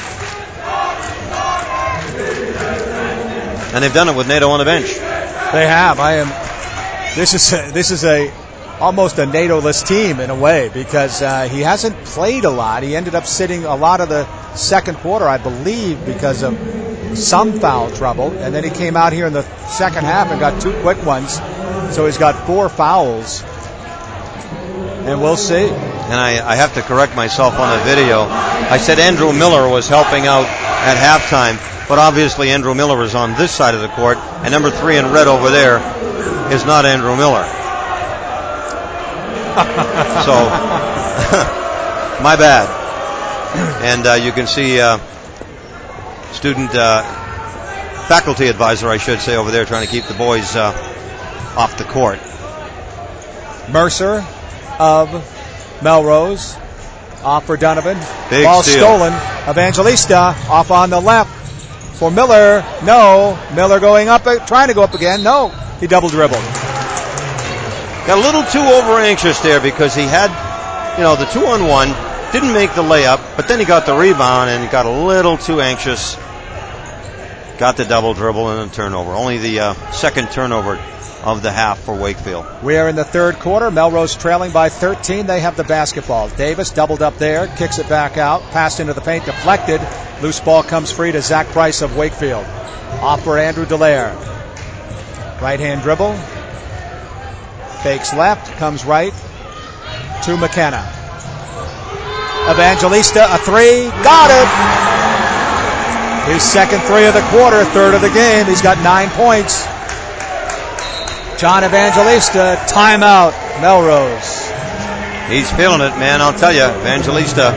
And they've done it with NATO on the bench. They have. I am. This is a, this is a almost a NATO-less team in a way because uh, he hasn't played a lot. He ended up sitting a lot of the second quarter, I believe, because of some foul trouble. And then he came out here in the second half and got two quick ones. So he's got four fouls. And we'll see. And I, I have to correct myself on the video. I said Andrew Miller was helping out at halftime, but obviously Andrew Miller is on this side of the court, and number three in red over there is not Andrew Miller. So, my bad. And uh, you can see uh, student uh, faculty advisor, I should say, over there trying to keep the boys uh, off the court. Mercer of Melrose off for Donovan. Big Ball steal. stolen. Evangelista off on the left for Miller. No. Miller going up, trying to go up again. No. He double dribbled. Got a little too over anxious there because he had, you know, the two on one, didn't make the layup, but then he got the rebound and he got a little too anxious. Got the double dribble and a turnover. Only the uh, second turnover of the half for Wakefield. We are in the third quarter. Melrose trailing by thirteen. They have the basketball. Davis doubled up there, kicks it back out, passed into the paint, deflected. Loose ball comes free to Zach Price of Wakefield. Off for Andrew Dallaire. Right hand dribble. Fakes left, comes right to McKenna. Evangelista, a three, got it! His second three of the quarter, third of the game. He's got nine points. John Evangelista, timeout, Melrose. He's feeling it, man, I'll tell you, Evangelista.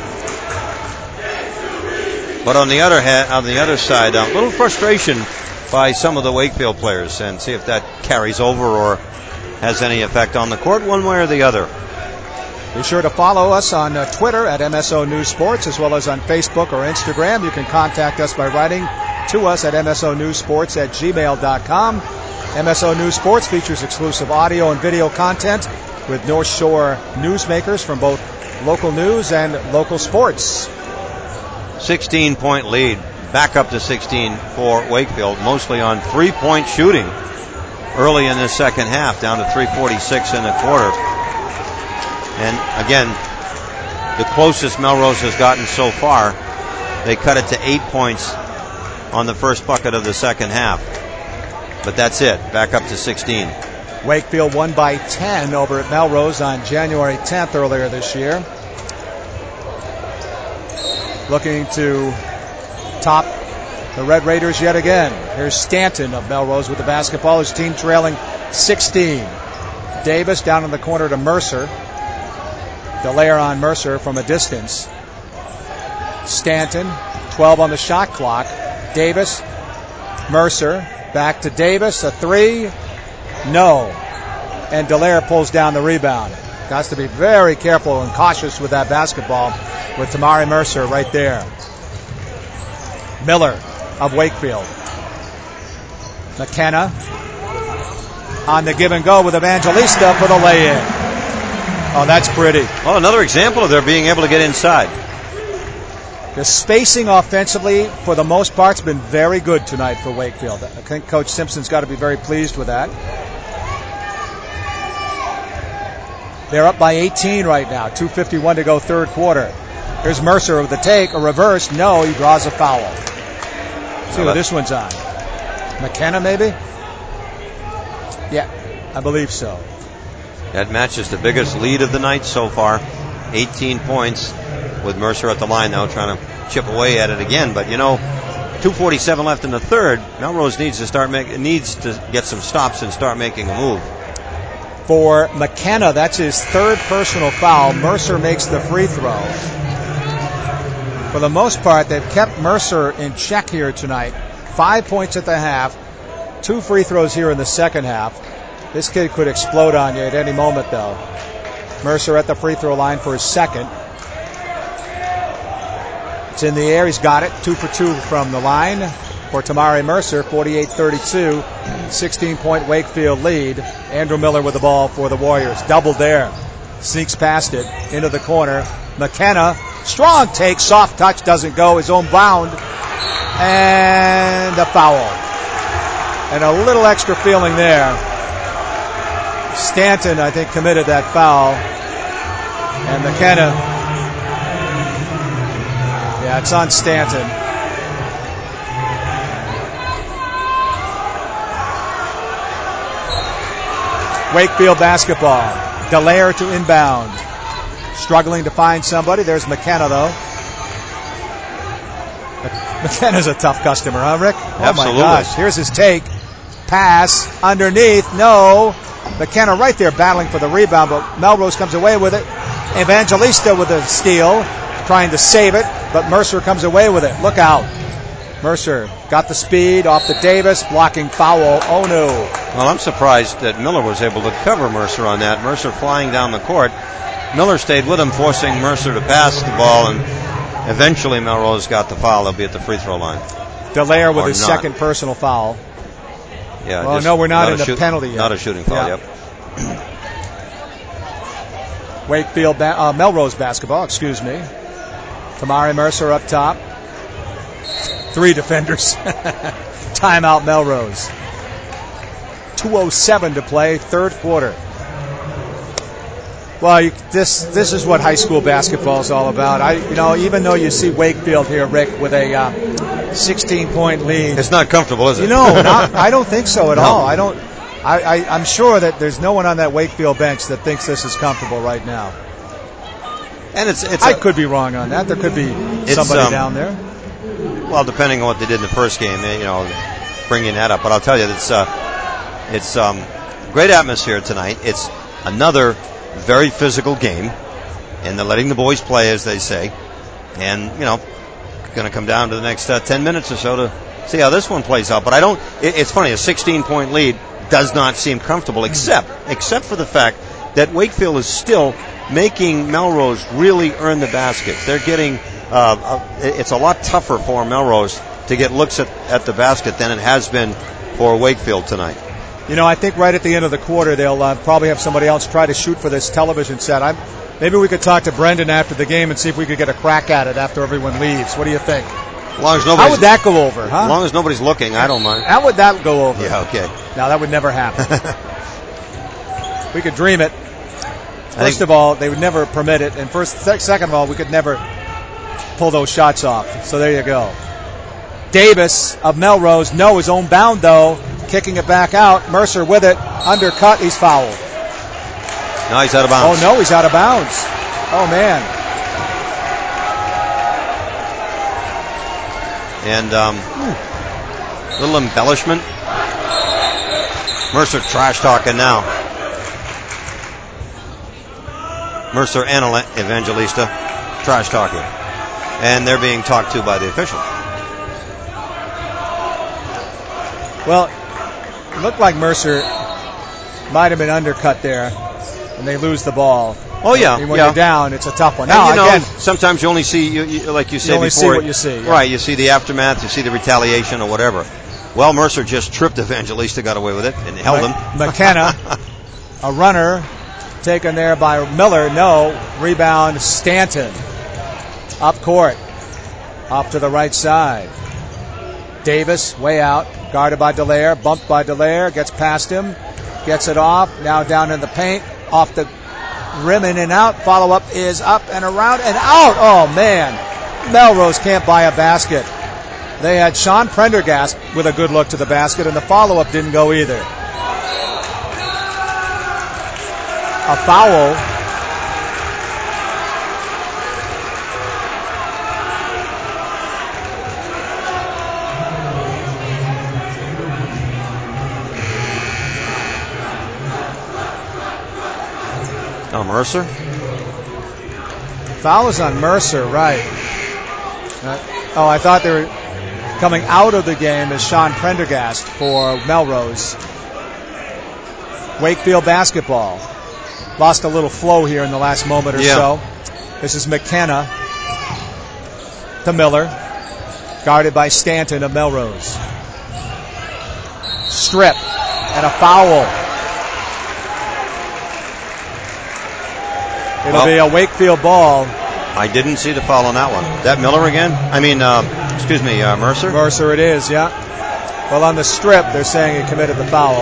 But on the other hand, on the other side, a little frustration by some of the Wakefield players and see if that carries over or has any effect on the court one way or the other. Be sure to follow us on uh, Twitter at M S O News Sports, as well as on Facebook or Instagram. You can contact us by writing to us at M S O News Sports at gmail dot com. M S O News Sports features exclusive audio and video content with North Shore newsmakers from both local news and local sports. sixteen-point lead, back up to sixteen for Wakefield, mostly on three-point shooting early in the second half, down to three forty-six in the quarter. And again, the closest Melrose has gotten so far, they cut it to eight points on the first bucket of the second half. But that's it, back up to sixteen. Wakefield won by ten over at Melrose on January tenth earlier this year. Looking to top the Red Raiders yet again. Here's Stanton of Melrose with the basketball. His team trailing sixteen. Davis down in the corner to Mercer. Dallaire on Mercer from a distance. Stanton, twelve on the shot clock. Davis, Mercer, back to Davis, a three, no. And Dallaire pulls down the rebound. Has to be very careful and cautious with that basketball with Tamari Mercer right there. Miller of Wakefield. McKenna on the give and go with Evangelista for the lay-in. Oh, that's pretty. Well, another example of their being able to get inside. The spacing offensively, for the most part, has been very good tonight for Wakefield. I think Coach Simpson's got to be very pleased with that. They're up by eighteen right now. two fifty-one to go third quarter. Here's Mercer with the take, a reverse. No, he draws a foul. Let's see what this one's on. McKenna, maybe? Yeah, I believe so. That matches the biggest lead of the night so far. eighteen points with Mercer at the line now trying to chip away at it again. But, you know, two forty-seven left in the third. Melrose needs to start make, needs to get some stops and start making a move. For McKenna, that's his third personal foul. Mercer makes the free throw. For the most part, they've kept Mercer in check here tonight. Five points at the half. Two free throws here in the second half. This kid could explode on you at any moment, though. Mercer at the free throw line for his second. It's in the air. He's got it. Two for two from the line for Tamari Mercer. forty-eight thirty-two. sixteen-point Wakefield lead. Andrew Miller with the ball for the Warriors. Doubled there. Sneaks past it into the corner. McKenna. Strong take. Soft touch. Doesn't go. His own bound. And a foul. And a little extra feeling there. Stanton, I think, committed that foul. And McKenna. Yeah, it's on Stanton. Wakefield basketball. Dallaire to inbound. Struggling to find somebody. There's McKenna, though. McKenna's a tough customer, huh, Rick? Oh, Absolutely. my gosh. Here's his take. Pass underneath. No. McKenna right there battling for the rebound, but Melrose comes away with it. Evangelista with a steal, trying to save it, but Mercer comes away with it. Look out. Mercer got the speed off the Davis, blocking foul. Oh, no. Well, I'm surprised that Miller was able to cover Mercer on that. Mercer flying down the court. Miller stayed with him, forcing Mercer to pass the ball, and eventually Melrose got the foul. They'll be at the free throw line. Dallaire with Or his not. second personal foul. Yeah. Well, just no, we're not, not in a the shoot, penalty yet. Not a shooting foul, Yeah. yep. Wakefield, ba- uh, Melrose basketball, excuse me. Tamari Mercer up top. Three defenders. Timeout Melrose. two oh seven to play, third quarter. Well, you, this this is what high school basketball is all about. I, you know, even though you see Wakefield here, Rick, with a uh, sixteen-point lead, It's not comfortable, is it? you know, not, I don't think so at No. all. I don't. I, I, I'm sure that there's no one on that Wakefield bench that thinks this is comfortable right now. And it's, it's I a, could be wrong on that. There could be somebody um, down there. well, depending on what they did in the first game, eh, you know, bringing that up. But I'll tell you, it's uh, it's um, great atmosphere tonight. It's another very physical game, and they're letting the boys play, as they say. And, you know, going to come down to the next uh, ten minutes or so to see how this one plays out. But I don't. It, it's funny. A sixteen-point lead does not seem comfortable, except except for the fact that Wakefield is still making Melrose really earn the basket. They're getting. Uh, uh, it's a lot tougher for Melrose to get looks at, at the basket than it has been for Wakefield tonight. You know, I think right at the end of the quarter they'll uh, probably have somebody else try to shoot for this television set. I'm, maybe we could talk to Brendan after the game and see if we could get a crack at it after everyone leaves. What do you think? As long as How would that go over, huh? As long as nobody's looking, I don't mind. How would that go over? Yeah, okay. Now, that would never happen. We could dream it. First of all, they would never permit it. And first, second of all, we could never pull those shots off. So there you go. Davis of Melrose, no, his own bound, though. Kicking it back out. Mercer with it. Undercut. He's fouled. No, he's out of bounds. Oh, no, he's out of bounds. Oh, man. And um, little embellishment. Mercer trash talking now. Mercer and Evangelista trash talking. And they're being talked to by the official. Well, it looked like Mercer might have been undercut there, and they lose the ball. Oh, yeah. And when yeah. you're down, it's a tough one. And Now, you know, again, sometimes you only see, you, you, like you said you only before. see what you see. Yeah. Right, you see the aftermath, you see the retaliation or whatever. Well, Mercer just tripped Evangelista, got away with it, and held M- him. McKenna, a runner, taken there by Miller. No. Rebound, Stanton. Up court. Up to the right side. Davis, way out. Guarded by Dallaire. Bumped by Dallaire. Gets past him. Gets it off. Now down in the paint. Off the rim in and out. Follow-up is up and around and out. Oh, man. Melrose can't buy a basket. They had Sean Prendergast with a good look to the basket, and the follow-up didn't go either. A foul. Oh, Mercer? Foul is on Mercer, right. Uh, oh, I thought they were coming out of the game as Sean Prendergast for Melrose. Wakefield basketball. Lost a little flow here in the last moment or yeah. so. This is McKenna to Miller. Guarded by Stanton of Melrose. Strip and a foul. It'll well, be a Wakefield ball. I didn't see the foul on that one. That Miller again? I mean, uh, excuse me, uh, Mercer? Mercer it is, yeah. Well, on the strip, they're saying he committed the foul.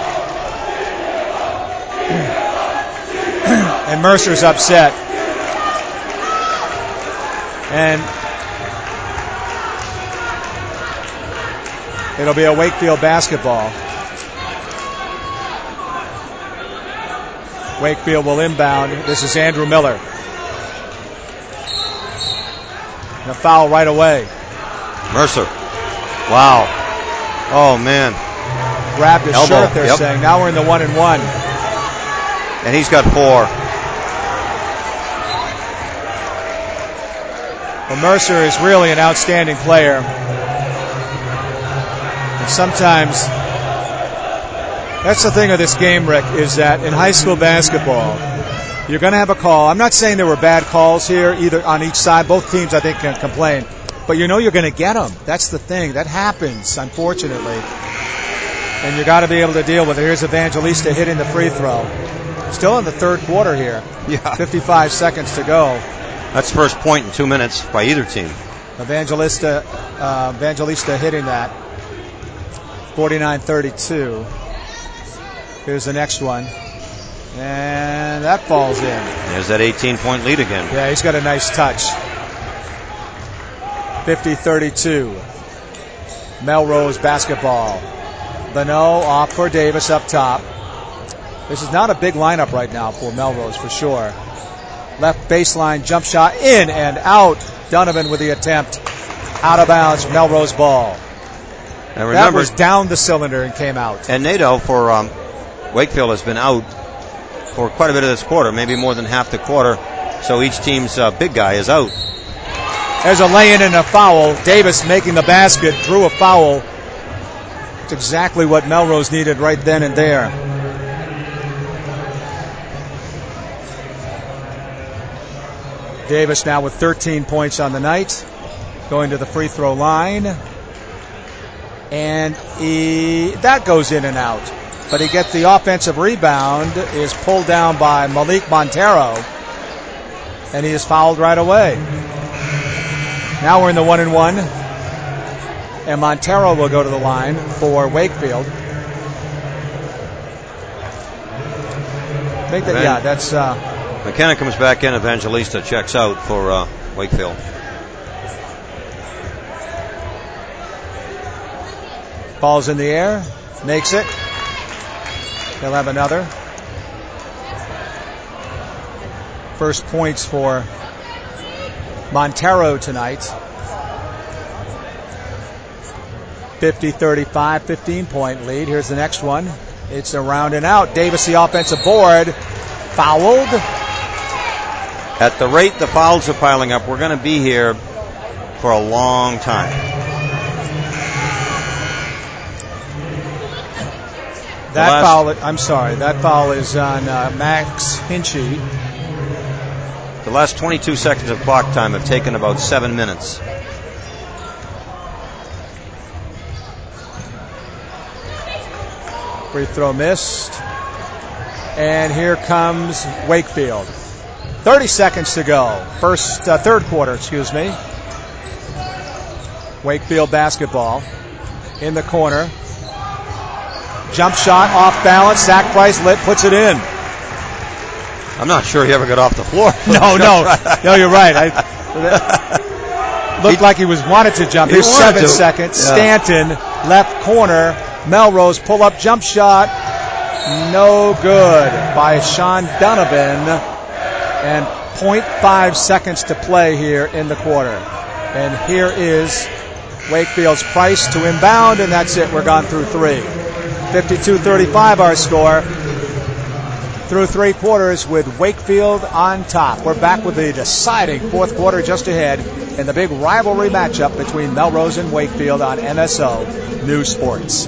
And Mercer's upset. And it'll be a Wakefield basketball. Wakefield will inbound. This is Andrew Miller. And a foul right away. Mercer. Wow. Oh, man. Grabbed his Elbow. shirt, they're yep. saying. Now we're in the one and one. And he's got four. Well, Mercer is really an outstanding player. And sometimes, that's the thing of this game, Rick, is that in high school basketball, you're going to have a call. I'm not saying there were bad calls here, either on each side. Both teams, I think, can complain. But you know you're going to get them. That's the thing. That happens, unfortunately. And you got to be able to deal with it. Here's Evangelista hitting the free throw. Still in the third quarter here. Yeah. fifty-five seconds to go. That's first point in two minutes by either team. Evangelista, uh, Evangelista hitting that. forty-nine thirty-two. Here's the next one. And that falls in. There's that eighteen-point lead again. Yeah, he's got a nice touch. fifty thirty-two. Melrose basketball. Bonneau off for Davis up top. This is not a big lineup right now for Melrose for sure. Left baseline jump shot in and out. Donovan with the attempt. Out of bounds. Melrose ball. And remember, that was down the cylinder and came out. And Nadeau for um, Wakefield has been out for quite a bit of this quarter, maybe more than half the quarter. So each team's uh, big guy is out. There's a lay-in and a foul. Davis making the basket, drew a foul. It's exactly what Melrose needed right then and there. Davis now with thirteen points on the night, going to the free throw line. And he, that goes in and out. But he gets the offensive rebound, is pulled down by Malik Montero, and he is fouled right away. Now we're in the one and one, and Montero will go to the line for Wakefield. I think that, yeah, that's... Uh, McKenna comes back in, Evangelista checks out for uh, Wakefield. Ball's in the air, makes it. He'll have another. First points for Montero tonight. fifty thirty-five, fifteen-point lead. Here's the next one. It's a round and out. Davis, the offensive board, fouled. At the rate the fouls are piling up, we're going to be here for a long time. That last, foul, I'm sorry, that foul is on uh, Max Hinchy. The last twenty-two seconds of clock time have taken about seven minutes. Free throw missed. And here comes Wakefield. thirty seconds to go. First, uh, third quarter, excuse me. Wakefield basketball in the corner. Jump shot off balance. Zach Price lit, puts it in. I'm not sure he ever got off the floor. No, no, no. You're right. I, looked he, like he was wanted to jump. Here's seven to. seconds. Yeah. Stanton, left corner. Melrose pull up jump shot. No good by Sean Donovan. And point five seconds to play here in the quarter. And here is Wakefield's Price to inbound, and that's it. We're gone through three. fifty-two thirty-five our score. Through three quarters with Wakefield on top. We're back with the deciding fourth quarter just ahead in the big rivalry matchup between Melrose and Wakefield on M S O News Sports.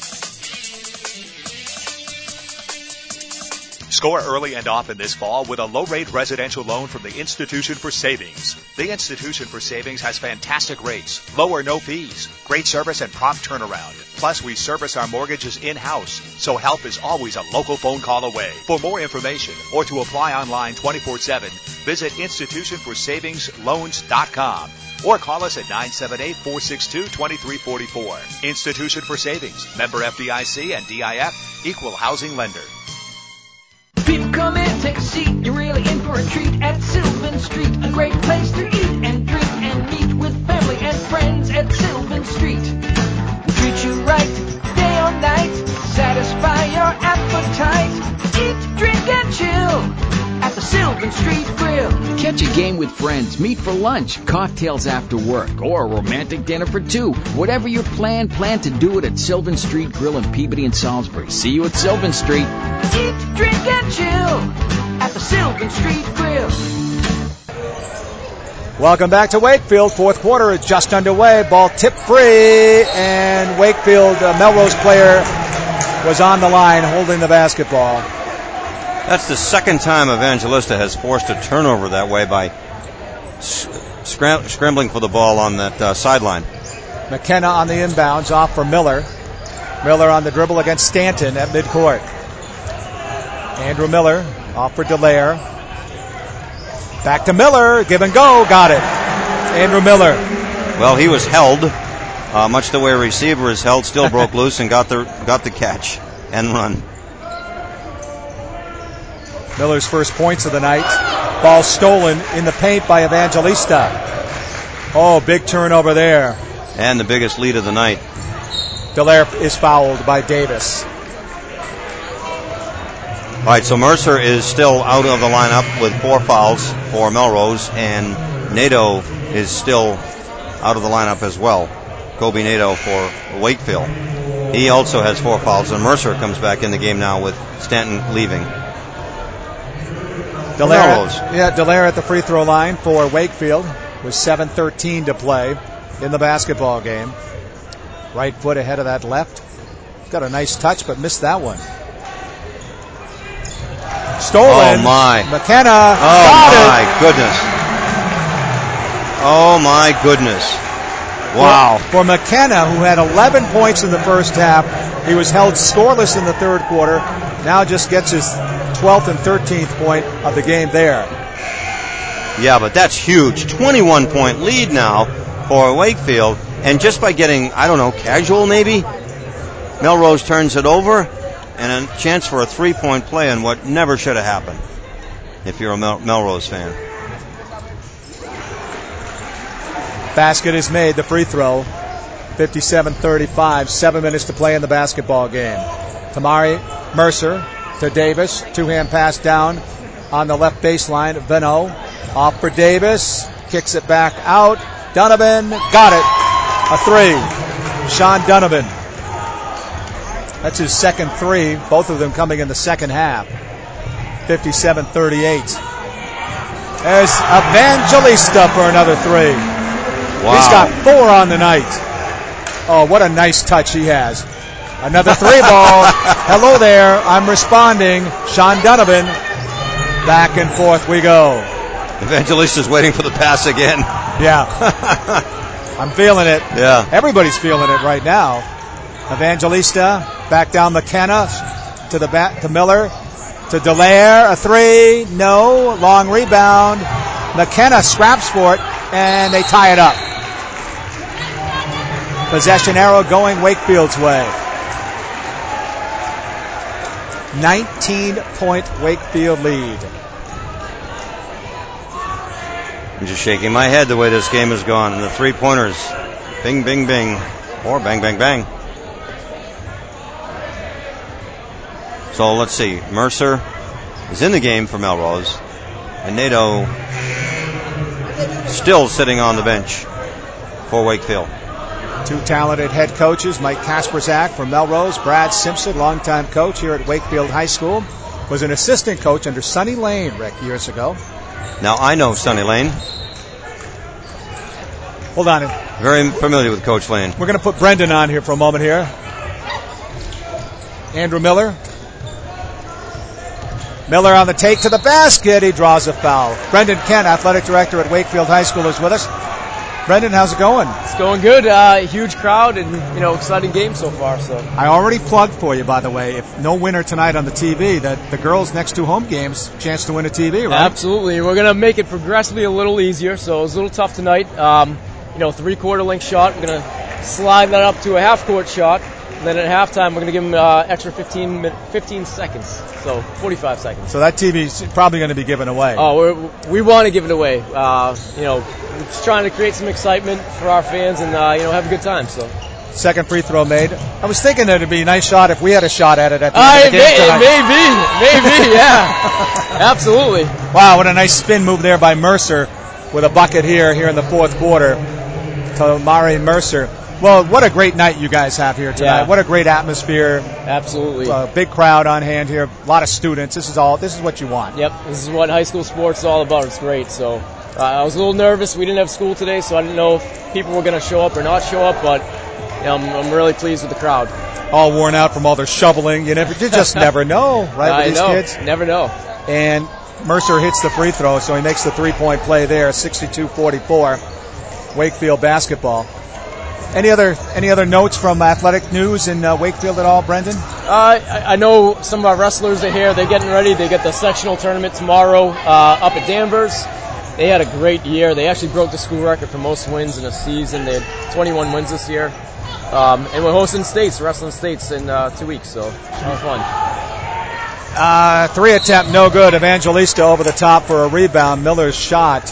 Score early and often this fall with a low-rate residential loan from the Institution for Savings. The Institution for Savings has fantastic rates, low or no fees, great service, and prompt turnaround. Plus, we service our mortgages in-house, so help is always a local phone call away. For more information or to apply online twenty-four seven, visit institution for savings loans dot com or call us at nine seven eight, four six two, two three four four. Institution for Savings, member F D I C and D I F, equal housing lender. People come in, take a seat, you're really in for a treat at Sylvan Street. A great place to eat and drink and meet with family and friends at Sylvan Street. We treat you right, day or night, satisfy your appetite. Eat, drink, and chill at the Sylvan Street Grill. Catch a game with friends, meet for lunch, cocktails after work, or a romantic dinner for two. Whatever your plan, plan to do it at Sylvan Street Grill in Peabody and Salisbury. See you at Sylvan Street. Eat, drink, and chill at the Sylvan Street Grill. Welcome back to Wakefield. Fourth quarter is just underway. Ball tipped free, and Wakefield, uh, Melrose player, was on the line holding the basketball. That's the second time Evangelista has forced a turnover that way by scram- scrambling for the ball on that uh, sideline. McKenna on the inbounds, off for Miller. Miller on the dribble against Stanton at midcourt. Andrew Miller off for Dallaire. Back to Miller, give and go, got it. Andrew Miller. Well, he was held, uh, much the way a receiver is held, still broke loose and got the got the catch and run. Miller's first points of the night. Ball stolen in the paint by Evangelista. Oh, big turnover there. And the biggest lead of the night. Dallaire is fouled by Davis. All right, so Mercer is still out of the lineup with four fouls for Melrose, and Nadeau is still out of the lineup as well. Kobe Nadeau for Wakefield. He also has four fouls, and Mercer comes back in the game now with Stanton leaving. Dallaire, yeah, Dallaire at the free throw line for Wakefield with seven thirteen to play in the basketball game. Right foot ahead of that left. He's got a nice touch, but missed that one. Stolen. Oh, my. McKenna. Oh, got my it. goodness. Oh, my goodness. Wow. For, for McKenna, who had eleven points in the first half, he was held scoreless in the third quarter. Now just gets his twelfth and thirteenth point of the game there. Yeah, but that's huge. twenty-one point lead now for Wakefield. And just by getting, I don't know, casual maybe, Melrose turns it over, and a chance for a three-point play in what never should have happened if you're a Mel- Melrose fan. Basket is made, the free throw. fifty-seven thirty-five, seven minutes to play in the basketball game. Tamari Mercer to Davis, two-hand pass down on the left baseline. Veno off for Davis, kicks it back out. Donovan got it. A three. Sean Donovan. That's his second three, both of them coming in the second half. fifty-seven thirty-eight. There's Evangelista for another three. Wow. He's got four on the night. Oh, what a nice touch he has. Another three ball. Hello there. I'm responding. Sean Donovan. Back and forth we go. Evangelista's waiting for the pass again. Yeah. I'm feeling it. Yeah. Everybody's feeling it right now. Evangelista back down McKenna to the back to Miller to Dallaire. A three. No. Long rebound. McKenna scraps for it, and they tie it up. Possession arrow going Wakefield's way. nineteen-point Wakefield lead. I'm just shaking my head the way this game has gone. And the three-pointers, bing, bing, bing, or bang, bang, bang. So let's see. Mercer is in the game for Melrose. And Nato still sitting on the bench for Wakefield. Two talented head coaches, Mike Kasperzak from Melrose, Brad Simpson, longtime coach here at Wakefield High School, was an assistant coach under Sonny Lane, Rick, years ago. Now, I know Sonny Lane. Hold on. Very familiar with Coach Lane. We're going to put Brendan on here for a moment here. Andrew Miller. Miller on the take to the basket. He draws a foul. Brendan Kent, athletic director at Wakefield High School, is with us. Brendan, how's it going? It's going good. Uh, huge crowd and, you know, exciting game so far. So I already plugged for you, by the way, if no winner tonight on the T V, that the girls' next two home games, chance to win a T V, right? Absolutely. We're going to make it progressively a little easier. So it was a little tough tonight. Um, you know, three-quarter length shot. We're going to slide that up to a half-court shot. And then at halftime, we're going to give them uh, extra fifteen, fifteen seconds. So forty-five seconds. So that T V's probably going to be given away. Oh, we're, we want to give it away. Uh, you know, we're just trying to create some excitement for our fans and, uh, you know, have a good time. So. Second free throw made. I was thinking that it'd be a nice shot if we had a shot at it at the uh, end of the game tonight. Maybe, maybe, yeah. Absolutely. Wow, what a nice spin move there by Mercer with a bucket here, here in the fourth quarter. Tamari Mercer. Well, what a great night you guys have here tonight. Yeah. What a great atmosphere. Absolutely. Uh, big crowd on hand here. A lot of students. This is all. This is what you want. Yep. This is what high school sports is all about. It's great. So uh, I was a little nervous. We didn't have school today, so I didn't know if people were going to show up or not show up. But you know, I'm, I'm really pleased with the crowd. All worn out from all their shoveling. You never. You just never know, right? I with these know. kids. Never know. And Mercer hits the free throw, so he makes the three-point play there. sixty-two forty-four. Wakefield basketball. Any other any other notes from athletic news in uh, Wakefield at all, Brendan? Uh, I, I know some of our wrestlers are here. They're getting ready. They get the sectional tournament tomorrow uh, up at Danvers. They had a great year. They actually broke the school record for most wins in a season. They had twenty-one wins this year. Um, and we're hosting states, wrestling states in uh, two weeks, so that was fun. Uh, three attempt, no good. Evangelista over the top for a rebound. Miller's shot.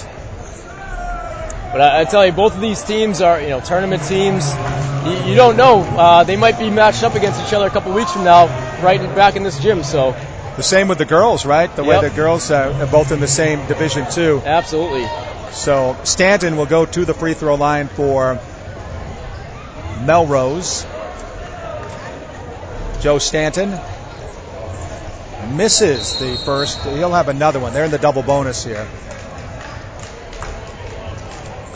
But I, I tell you, both of these teams are, you know, tournament teams. You, you don't know. Uh, they might be matched up against each other a couple weeks from now, right in, back in this gym. So the same with the girls, right? The yep. way the girls are both in the same Division Two. Absolutely. So Stanton will go to the free throw line for Melrose. Joe Stanton misses the first. He'll have another one. They're in the double bonus here.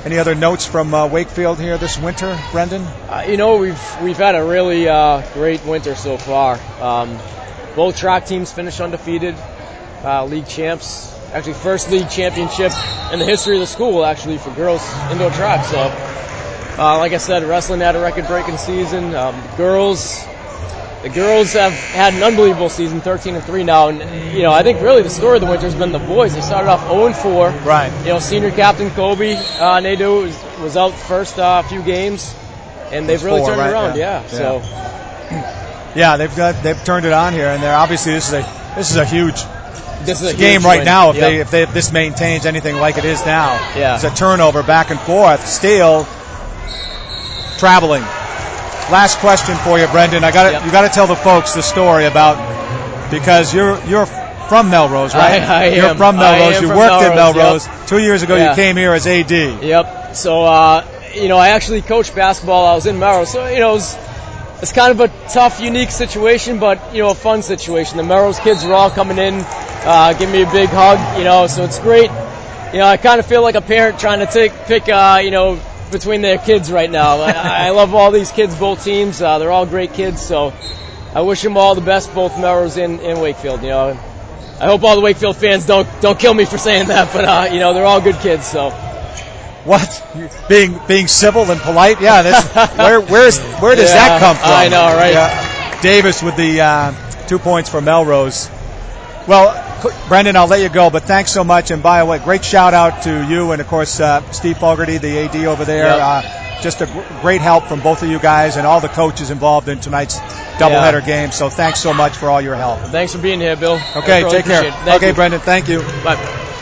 Any other notes from uh, Wakefield here this winter, Brendan? Uh, you know, we've we've had a really uh, great winter so far. Um, both track teams finished undefeated, uh, league champs. Actually, first league championship in the history of the school, actually, for girls indoor track. So, uh, like I said, wrestling had a record-breaking season. Um, girls, the girls have had an unbelievable season, thirteen and three now. And you know, I think really the story of the winter has been the boys. They started off oh and four. Right. You know, senior captain Kobe uh, Nadeau was, was out first uh, few games, and they've really four, turned right? it around. Yeah. Yeah. So. Yeah, they've got they've turned it on here, and they're obviously this is a this is a huge. This is a game huge right win. now. If Yep. they if, they, if this maintains anything like it is now, Yeah. it's a turnover back and forth. Steele traveling. Last question for you, Brendan. I got Yep. you got to tell the folks the story about because you're you're from Melrose, right? I, I you're am. from Melrose. I am You from worked at Melrose, Melrose. yep. Two years ago, Yeah. you came here as A D. Yep. So, uh, you know, I actually coached basketball. I was in Melrose. So, you know, it was, it's kind of a tough, unique situation, but, you know, a fun situation. The Melrose kids are all coming in, uh, giving me a big hug, you know, so it's great. You know, I kind of feel like a parent trying to take, pick, uh, you know, between their kids right now. I, I love all these kids, both teams. Uh, they're all great kids, so I wish them all the best, both Melrose and, and Wakefield, you know. I hope all the Wakefield fans don't don't kill me for saying that, but uh, you know, they're all good kids. So, what being being civil and polite? Yeah, that's where where's where does Yeah, that come from? I know, right? Yeah. Davis with the uh, two points for Melrose. Well, Brendan, I'll let you go, but thanks so much. And by the way, great shout out to you and of course uh, Steve Fogarty, the A D over there. Yep. Uh, just a gr- great help from both of you guys and all the coaches involved in tonight's doubleheader Yeah. game. So thanks so much for all your help. Thanks for being here, Bill. Okay, I really take care. appreciate it. Thank Okay, you. Brendan, thank you. Bye.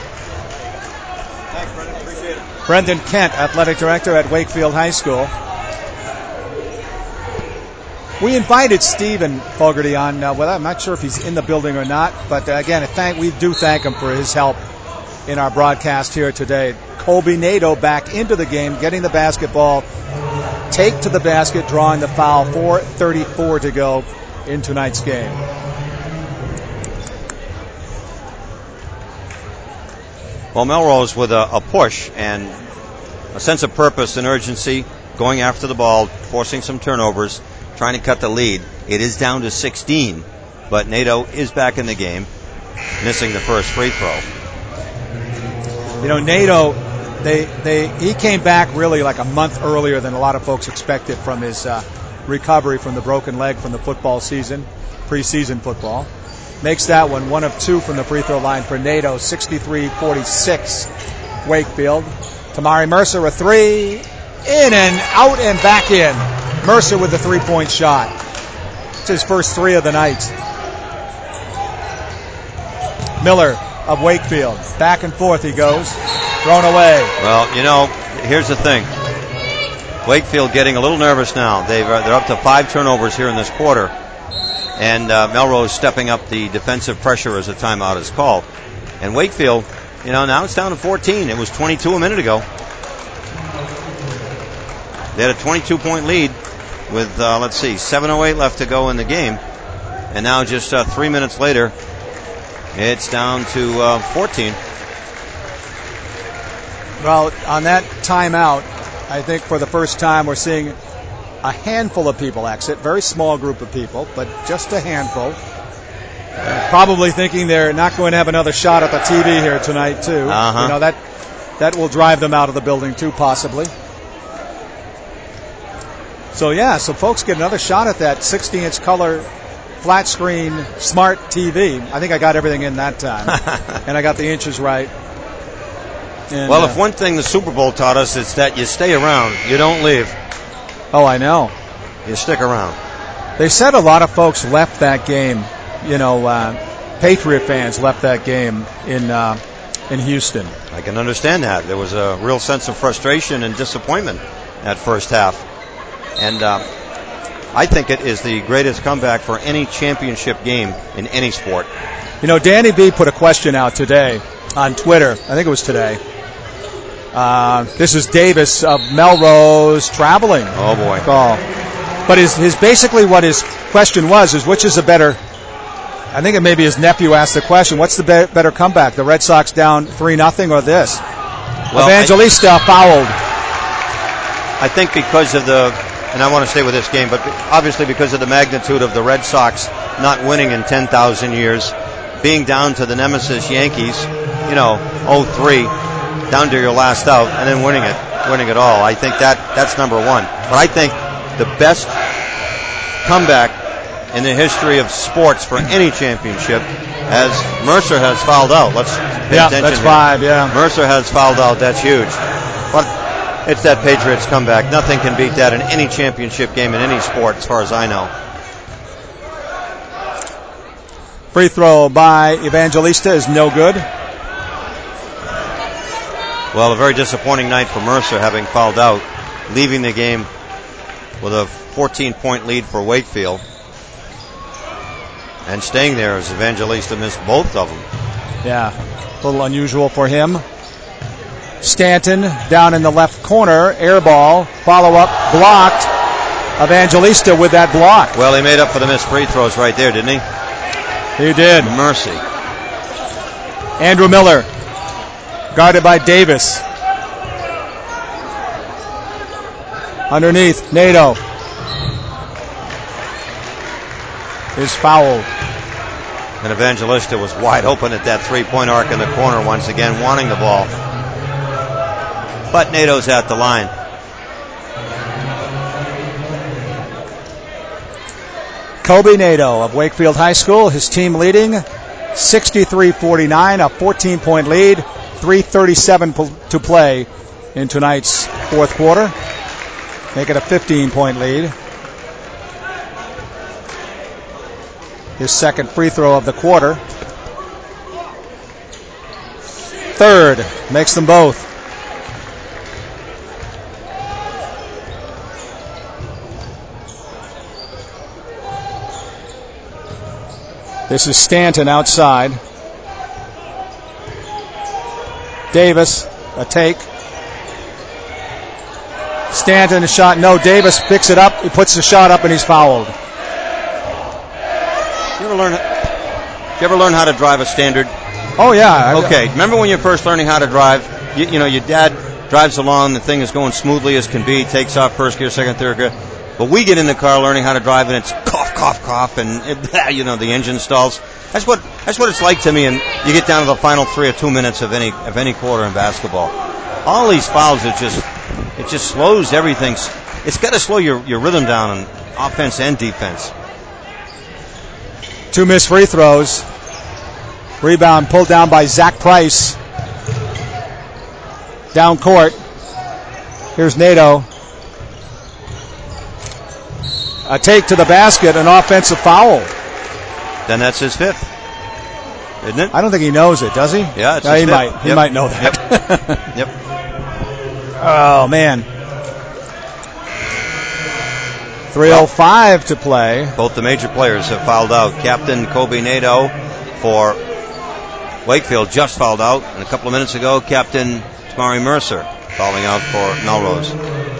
Thanks, Brendan. Appreciate it. Brendan Kent, athletic director at Wakefield High School. We invited Stephen Fogarty on. Uh, well, I'm not sure if he's in the building or not, but uh, again, thank, we do thank him for his help in our broadcast here today. Kobe Nadeau back into the game, getting the basketball, take to the basket, drawing the foul. four thirty-four to go in tonight's game. Well, Melrose with a, a push and a sense of purpose and urgency, going after the ball, forcing some turnovers, trying to cut the lead. It is down to sixteen, but Nadeau is back in the game, missing the first free throw. You know, Nadeau, they they he came back really like a month earlier than a lot of folks expected from his uh, recovery from the broken leg from the football season, preseason football. Makes that one one of two from the free throw line for Nadeau, sixty-three forty-six Wakefield. Tamari Mercer a three, in and out and back in. Mercer with the three-point shot. It's his first three of the night. Miller of Wakefield. Back and forth he goes. Thrown away. Well, you know, here's the thing. Wakefield getting a little nervous now. They've, uh, they're up to five turnovers here in this quarter. And uh, Melrose stepping up the defensive pressure as a timeout is called. And Wakefield, you know, now it's down to fourteen. It was twenty-two a minute ago. They had a twenty-two point lead with, uh, let's see, seven oh eight left to go in the game. And now just uh, three minutes later, it's down to uh, fourteen. Well, on that timeout, I think for the first time we're seeing a handful of people exit. Very small group of people, but just a handful. Uh, probably thinking they're not going to have another shot at the T V here tonight, too. Uh-huh. You know, that that will drive them out of the building, too, possibly. So, yeah, so folks get another shot at that sixty-inch color flat screen smart T V. I think I got everything in that time. And I got the inches right. And, well, uh, if one thing the Super Bowl taught us, it's that you stay around. You don't leave. Oh, I know. You stick around. They said a lot of folks left that game. You know, uh, Patriot fans left that game in uh, in Houston. I can understand that. There was a real sense of frustration and disappointment that first half. And uh, I think it is the greatest comeback for any championship game in any sport. You know, Danny B put a question out today on Twitter. I think it was today. Uh, this is Davis of Melrose traveling. Oh, boy. Call. But his, his basically what his question was is which is a better, I think it maybe his nephew asked the question, what's the be- better comeback, the Red Sox down three nothing or this? Well, Evangelista I, fouled. I think because of the, and I want to stay with this game, but obviously because of the magnitude of the Red Sox not winning in ten thousand years, being down to the nemesis Yankees, you know, oh three, down to your last out, and then winning it, winning it all. I think that that's number one. But I think the best comeback in the history of sports for any championship, as Mercer has fouled out. Let's pay yeah, attention that's here. five, yeah. Mercer has fouled out. That's huge. But it's that Patriots comeback. Nothing can beat that in any championship game in any sport, as far as I know. Free throw by Evangelista is no good. Well, a very disappointing night for Mercer, having fouled out, leaving the game with a fourteen-point lead for Wakefield. And staying there as Evangelista missed both of them. Yeah, a little unusual for him. Stanton down in the left corner, air ball, follow up, blocked. Evangelista with that block. Well, he made up for the missed free throws right there, didn't he? He did. Mercy. Andrew Miller, guarded by Davis. Underneath, Nato is fouled. And Evangelista was wide open at that three-point arc in the corner once again, wanting the ball. But Nato's at the line. Kobe Nato of Wakefield High School, his team leading sixty-three forty-nine, a fourteen-point lead, three thirty-seven to play in tonight's fourth quarter. Make it a fifteen-point lead. His second free throw of the quarter. Third, makes them both. This is Stanton outside. Davis, a take. Stanton, a shot, no. Davis picks it up, he puts the shot up, and he's fouled. You ever learn? You ever learn how to drive a standard? Oh yeah. Okay. Remember when you're first learning how to drive? You, you know, your dad drives along, the thing is going smoothly as can be, takes off first gear, second, third gear. But we get in the car learning how to drive, and it's cough, cough, cough, and it, you know the engine stalls. That's what that's what it's like to me. And you get down to the final three or two minutes of any of any quarter in basketball. All these fouls, it just it just slows everything. It's got to slow your, your rhythm down on offense and defense. Two missed free throws. Rebound pulled down by Zach Price. Down court. Here's Nato. A take to the basket, an offensive foul. Then that's his fifth, isn't it? I don't think he knows it, does he? Yeah, it's no, his he fifth. might. He Yep. might know that. Yep. Yep. Oh man. three oh five to play. Both the major players have fouled out. Captain Kobe Nato for Wakefield just fouled out. And a couple of minutes ago, Captain Tamari Mercer fouling out for Melrose.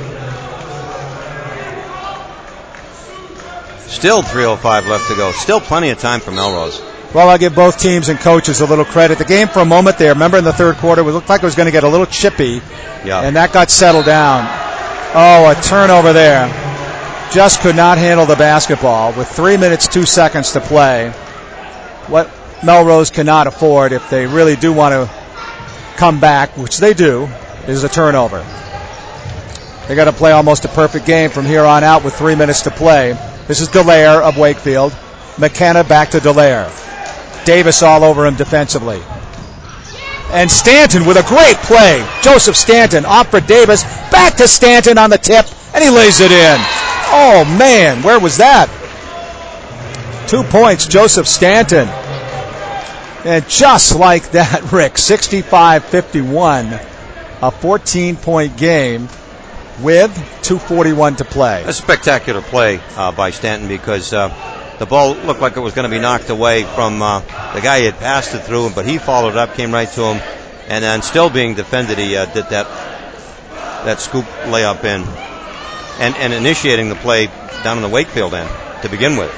Still three oh five left to go. Still plenty of time for Melrose. Well, I'll give both teams and coaches a little credit. The game for a moment there, remember in the third quarter, it looked like it was going to get a little chippy. Yeah. And that got settled down. Oh, a turnover there. Just could not handle the basketball with three minutes, two seconds to play. What Melrose cannot afford if they really do want to come back, which they do, is a turnover. They got to play almost a perfect game from here on out with three minutes to play. This is Dallaire of Wakefield. McKenna back to Dallaire. Davis all over him defensively. And Stanton with a great play. Joseph Stanton off for Davis. Back to Stanton on the tip, and he lays it in. Oh, man, where was that? Two points, Joseph Stanton. And just like that, Rick, sixty-five fifty-one, a fourteen-point game with two forty-one to play. A spectacular play uh, by Stanton because uh, the ball looked like it was going to be knocked away from uh, the guy he had passed it through, but he followed up, came right to him, and then still being defended, he uh, did that that scoop layup in, and, and initiating the play down in the Wakefield end to begin with.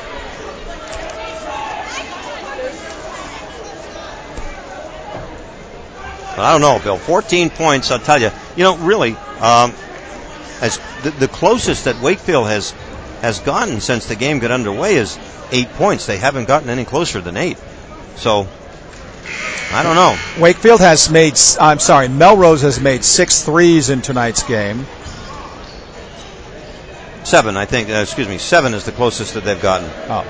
But I don't know, Bill. fourteen points, I'll tell you. You know, really, um, as the, the closest that Wakefield has has gotten since the game got underway is eight points. They haven't gotten any closer than eight. So, I don't know. Wakefield has made, I'm sorry, Melrose has made six threes in tonight's game. Seven, I think, uh, excuse me, seven is the closest that they've gotten. Oh.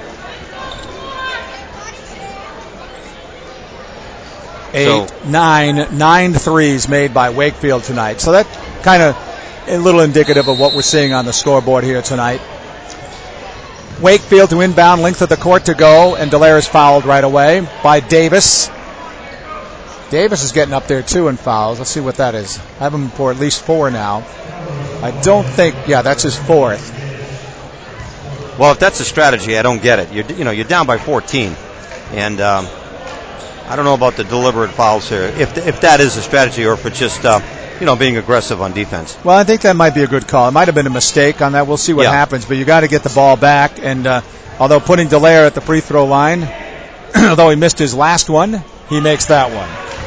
Eight, so, nine, nine threes made by Wakefield tonight. So that kind of a little indicative of what we're seeing on the scoreboard here tonight. Wakefield to inbound, length of the court to go, and Dallaire is fouled right away by Davis. Davis is getting up there too in fouls. Let's see what that is. I have him for at least four now. I don't think, yeah, that's his fourth. Well, if that's a strategy, I don't get it. You're, you know, you're down by fourteen, and um, I don't know about the deliberate fouls here. If if that is a strategy, or if it's just uh, you know being aggressive on defense. Well, I think that might be a good call. It might have been a mistake on that. We'll see what yeah. happens, but you got to get the ball back. And uh, although putting Dallaire at the free throw line, although he missed his last one, he makes that one.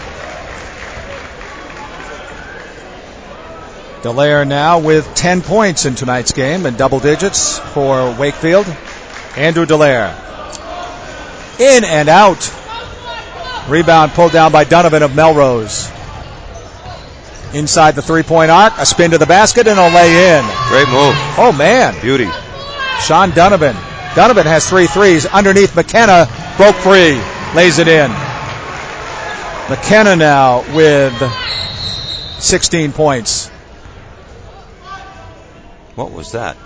Dallaire now with ten points in tonight's game and double digits for Wakefield. Andrew Dallaire. In and out. Rebound pulled down by Donovan of Melrose. Inside the three-point arc, a spin to the basket and a lay in. Great move. Oh, man. Beauty. Sean Donovan. Donovan has three threes. Underneath, McKenna broke free. Lays it in. McKenna now with sixteen points. What was that?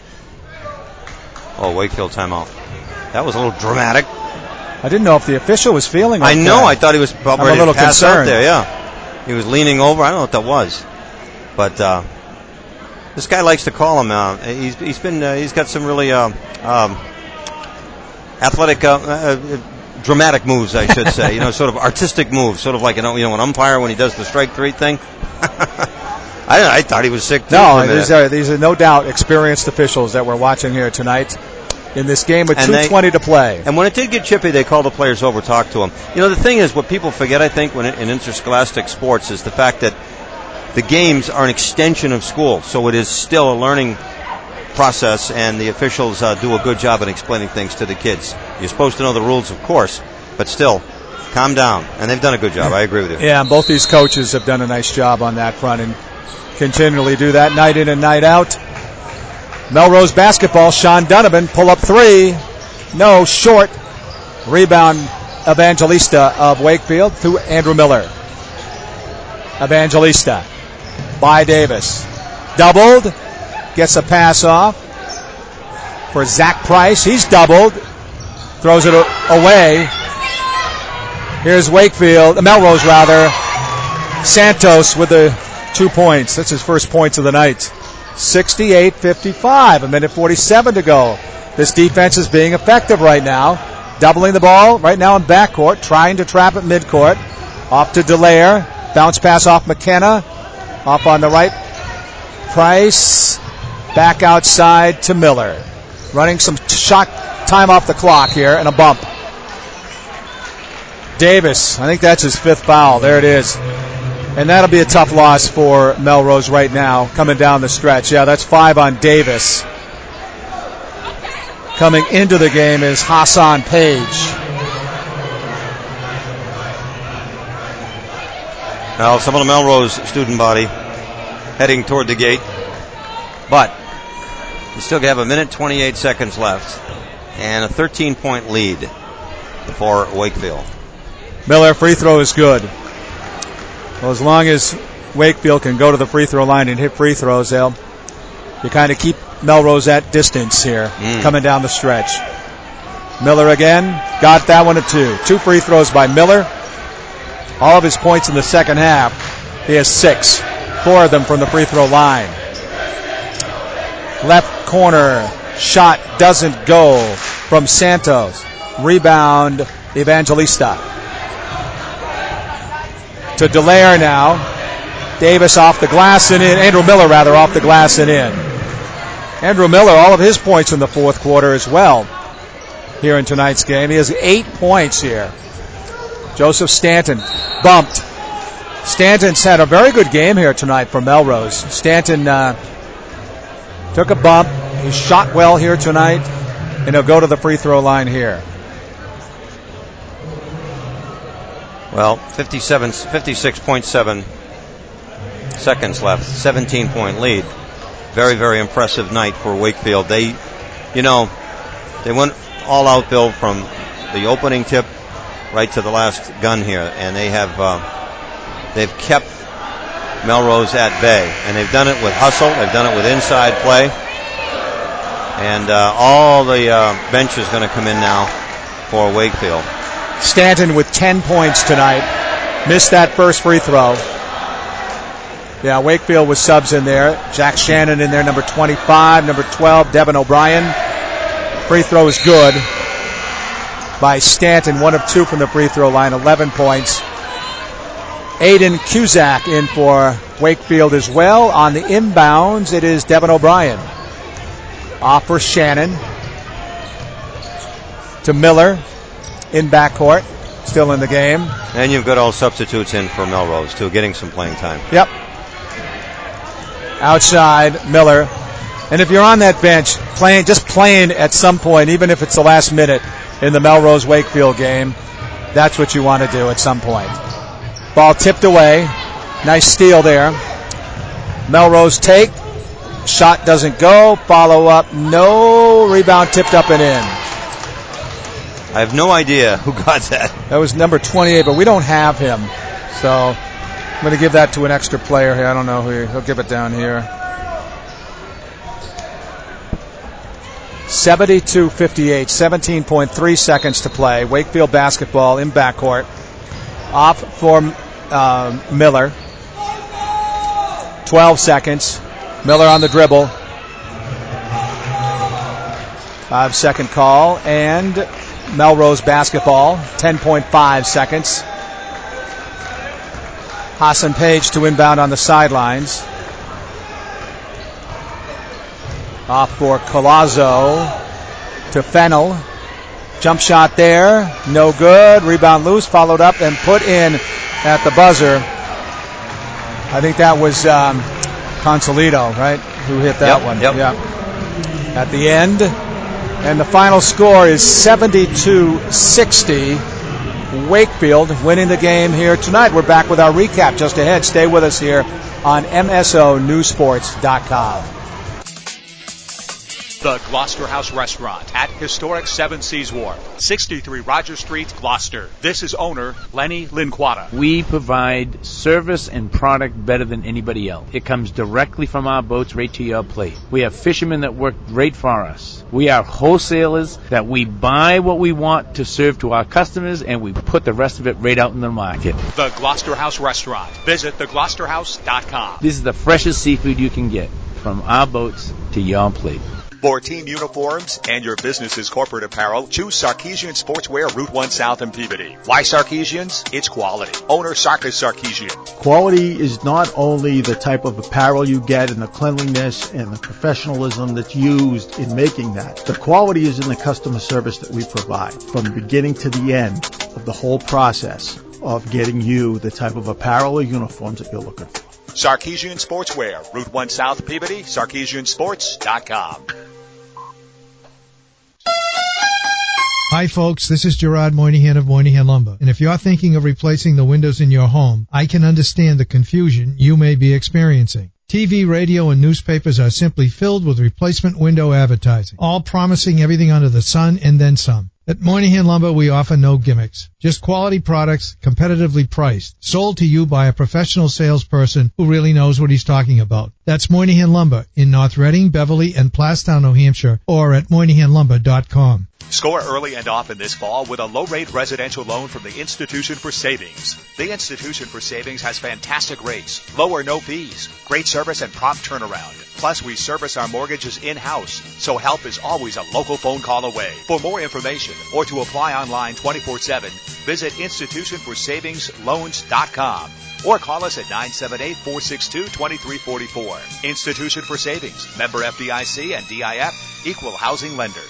Oh, Wakefield timeout. That was a little dramatic. I didn't know if the official was feeling okay. I know. I thought he was probably I'm a little pass concerned. out there. Yeah, he was leaning over. I don't know what that was, but uh, this guy likes to call him. Uh, he's he's been uh, he's got some really uh, um, athletic, uh, uh, dramatic moves, I should say. You know, sort of artistic moves, sort of like you know, you know, an umpire when he does the strike three thing. I, I thought he was sick too. No, these are these are no doubt experienced officials that we're watching here tonight in this game with two twenty to play. And when it did get chippy, they called the players over, talked to them. You know, the thing is, what people forget, I think, when in interscholastic sports is the fact that the games are an extension of school, so it is still a learning process, and the officials uh, do a good job in explaining things to the kids. You're supposed to know the rules, of course, but still, calm down. And they've done a good job. I agree with you. Yeah, both these coaches have done a nice job on that front and continually do that night in and night out. Melrose basketball, Sean Donovan, pull up three. No, short. Rebound, Evangelista of Wakefield to Andrew Miller. Evangelista by Davis. Doubled. Gets a pass off for Zach Price. He's doubled. Throws it away. Here's Wakefield, Melrose rather. Santos with the two points. That's his first points of the night. sixty-eight fifty-five, a minute forty-seven to go. This defense is being effective right now. Doubling the ball right now in backcourt, trying to trap at midcourt. Off to Dallaire. Bounce pass off McKenna. Off on the right. Price. Back outside to Miller. Running some shot time off the clock here and a bump. Davis, I think that's his fifth foul. There it is. And that'll be a tough loss for Melrose right now, coming down the stretch. Yeah, that's five on Davis. Coming into the game is Hassan Page. Now, some of the Melrose student body heading toward the gate. But you still have a minute, twenty-eight seconds left, and a thirteen-point lead for Wakefield. Miller, free throw is good. Well, as long as Wakefield can go to the free throw line and hit free throws, they'll you kind of keep Melrose at distance here, mm. coming down the stretch. Miller again, got that one at two. Two free throws by Miller. All of his points in the second half. He has six. Four of them from the free throw line. Left corner shot doesn't go from Santos. Rebound, Evangelista. To Dallaire now. Davis off the glass and in. Andrew Miller, rather, off the glass and in. Andrew Miller, all of his points in the fourth quarter as well here in tonight's game. He has eight points here. Joseph Stanton bumped. Stanton's had a very good game here tonight for Melrose. Stanton uh, took a bump. He shot well here tonight, and he'll go to the free throw line here. Well, fifty-seven, fifty-six point seven seconds left, seventeen point lead. Very, very impressive night for Wakefield. They, you know, they went all out, Bill, from the opening tip right to the last gun here, and they have uh, they've kept Melrose at bay, and they've done it with hustle. They've done it with inside play, and uh, all the uh, bench is going to come in now for Wakefield. Stanton with ten points tonight. Missed that first free throw. Yeah, Wakefield with subs in there. Jack Shannon in there, number twenty-five, number twelve, Devin O'Brien. Free throw is good by Stanton, one of two from the free throw line, eleven points. Aiden Cusack in for Wakefield as well. On the inbounds, it is Devin O'Brien. Off for Shannon. To Miller in backcourt, still in the game. And you've got all substitutes in for Melrose, too, getting some playing time. Yep. Outside, Miller. And if you're on that bench, playing, just playing at some point, even if it's the last minute in the Melrose-Wakefield game, that's what you want to do at some point. Ball tipped away. Nice steal there. Melrose take. Shot doesn't go. Follow up, no. Rebound tipped up and in. I have no idea who got that. That was number twenty-eight, but we don't have him. So I'm going to give that to an extra player here. I don't know who. He'll give it down here. seventy-two fifty-eight, seventeen point three seconds to play. Wakefield basketball in backcourt. Off for um, Miller. twelve seconds. Miller on the dribble. Five second call, and Melrose basketball, ten point five seconds. Hassan Page to inbound on the sidelines. Off for Colazzo to Fennell. Jump shot there, no good. Rebound loose, followed up and put in at the buzzer. I think that was um, Consolito, right, who hit that yep, one. Yep. Yeah. At the end. And the final score is seventy-two sixty. Wakefield winning the game here tonight. We're back with our recap just ahead. Stay with us here on M S O News Sports dot com. The Gloucester House Restaurant at historic Seven Seas Wharf, sixty-three Roger Street, Gloucester. This is owner Lenny Linquata. We provide service and product better than anybody else. It comes directly from our boats right to your plate. We have fishermen that work great for us. We are wholesalers that we buy what we want to serve to our customers, and we put the rest of it right out in the market. The Gloucester House Restaurant. Visit the gloucester house dot com. This is the freshest seafood you can get from our boats to your plate. For team uniforms and your business's corporate apparel, choose Sarkeesian Sportswear, Route one South in Peabody. Why Sarkeesians? It's quality. Owner Sarkis Sarkeesian. Quality is not only the type of apparel you get and the cleanliness and the professionalism that's used in making that. The quality is in the customer service that we provide from the beginning to the end of the whole process of getting you the type of apparel or uniforms that you're looking for. Sarkeesian Sportswear, Route one South Peabody, Sarkeesian Sports dot com. Hi folks, this is Gerard Moynihan of Moynihan Lumber. And if you're thinking of replacing the windows in your home, I can understand the confusion you may be experiencing. T V, radio, and newspapers are simply filled with replacement window advertising, all promising everything under the sun and then some. At Moynihan Lumber, we offer no gimmicks, just quality products, competitively priced, sold to you by a professional salesperson who really knows what he's talking about. That's Moynihan Lumber in North Reading, Beverly, and Plastown, New Hampshire, or at moynihan lumber dot com. Score early and often this fall with a low-rate residential loan from the Institution for Savings. The Institution for Savings has fantastic rates, low or no fees, great service and prompt turnaround. Plus, we service our mortgages in-house, so help is always a local phone call away. For more information or to apply online twenty-four seven, visit institution for savings loans dot com or call us at nine seven eight, four six two, two three four four. Institution for Savings, member F D I C and D I F, equal housing lender.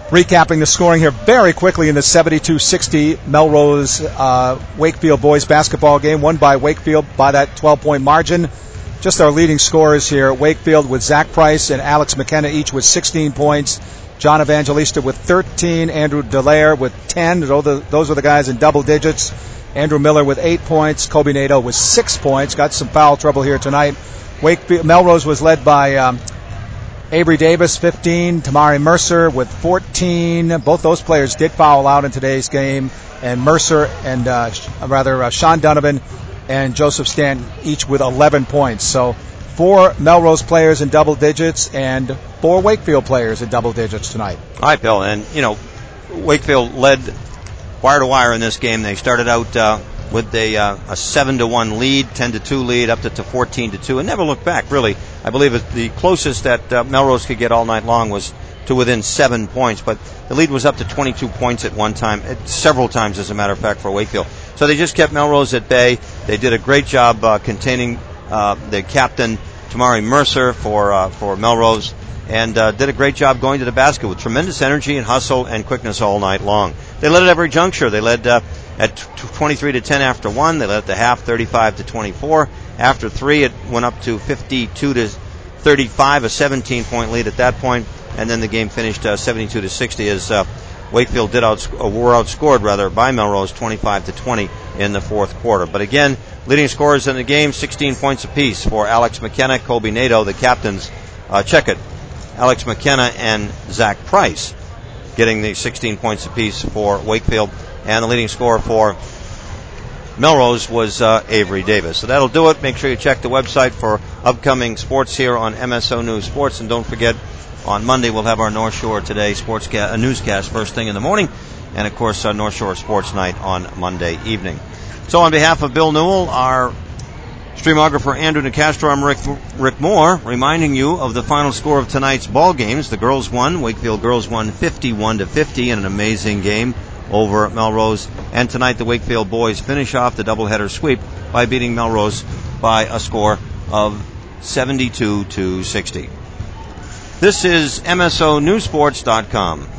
recapping the scoring here very quickly in the seventy-two sixty Melrose uh, Wakefield boys basketball game, won by Wakefield by that twelve-point margin. Just our leading scorers here, Wakefield with Zach Price and Alex McKenna each with sixteen points. John Evangelista with thirteen, Andrew Dallaire with ten. Those are the guys in double digits. Andrew Miller with eight points, Kobe Nato with six points. Got some foul trouble here tonight. Wakefield, Melrose was led by um, Avery Davis, fifteen, Tamari Mercer with fourteen. Both those players did foul out in today's game, and Mercer and uh, rather uh, Sean Donovan and Joseph Stanton each with eleven points. So four Melrose players in double digits and four Wakefield players in double digits tonight. All right, Bill, and you know, Wakefield led wire to wire in this game. They started out uh, with a, uh, a seven to one lead, ten to two lead, up to, to fourteen to two, and never looked back, really. I believe it, the closest that uh, Melrose could get all night long was to within seven points, but the lead was up to twenty-two points at one time, at several times, as a matter of fact, for Wakefield. So they just kept Melrose at bay. They did a great job uh, containing uh, the captain, Tamari Mercer, for uh, for Melrose, and uh, did a great job going to the basket with tremendous energy and hustle and quickness all night long. They led at every juncture. They led uh, at twenty-three to ten after one. They led at the half thirty-five to twenty-four. After three, it went up to fifty-two to thirty-five, a seventeen-point lead at that point, and then the game finished uh, seventy-two to sixty as uh, Wakefield did outs- uh, were outscored rather by Melrose twenty-five to twenty in the fourth quarter. But again, leading scorers in the game, sixteen points apiece for Alex McKenna, Kobe Nato, the captains. Uh, check it, Alex McKenna and Zach Price getting the sixteen points apiece for Wakefield, and the leading scorer for Melrose was uh, Avery Davis. So that'll do it. Make sure you check the website for upcoming sports here on M S O News Sports, and don't forget, on Monday we'll have our North Shore Today sportscast, a newscast first thing in the morning, and of course our North Shore Sports Night on Monday evening. So on behalf of Bill Newell, our streamographer Andrew Nicastro, I'm Rick, Rick Moore, reminding you of the final score of tonight's ball games. The girls won. Wakefield girls won fifty-one to fifty in an amazing game over Melrose. And tonight the Wakefield boys finish off the doubleheader sweep by beating Melrose by a score of seventy-two to sixty. This is M S O News Sports dot com.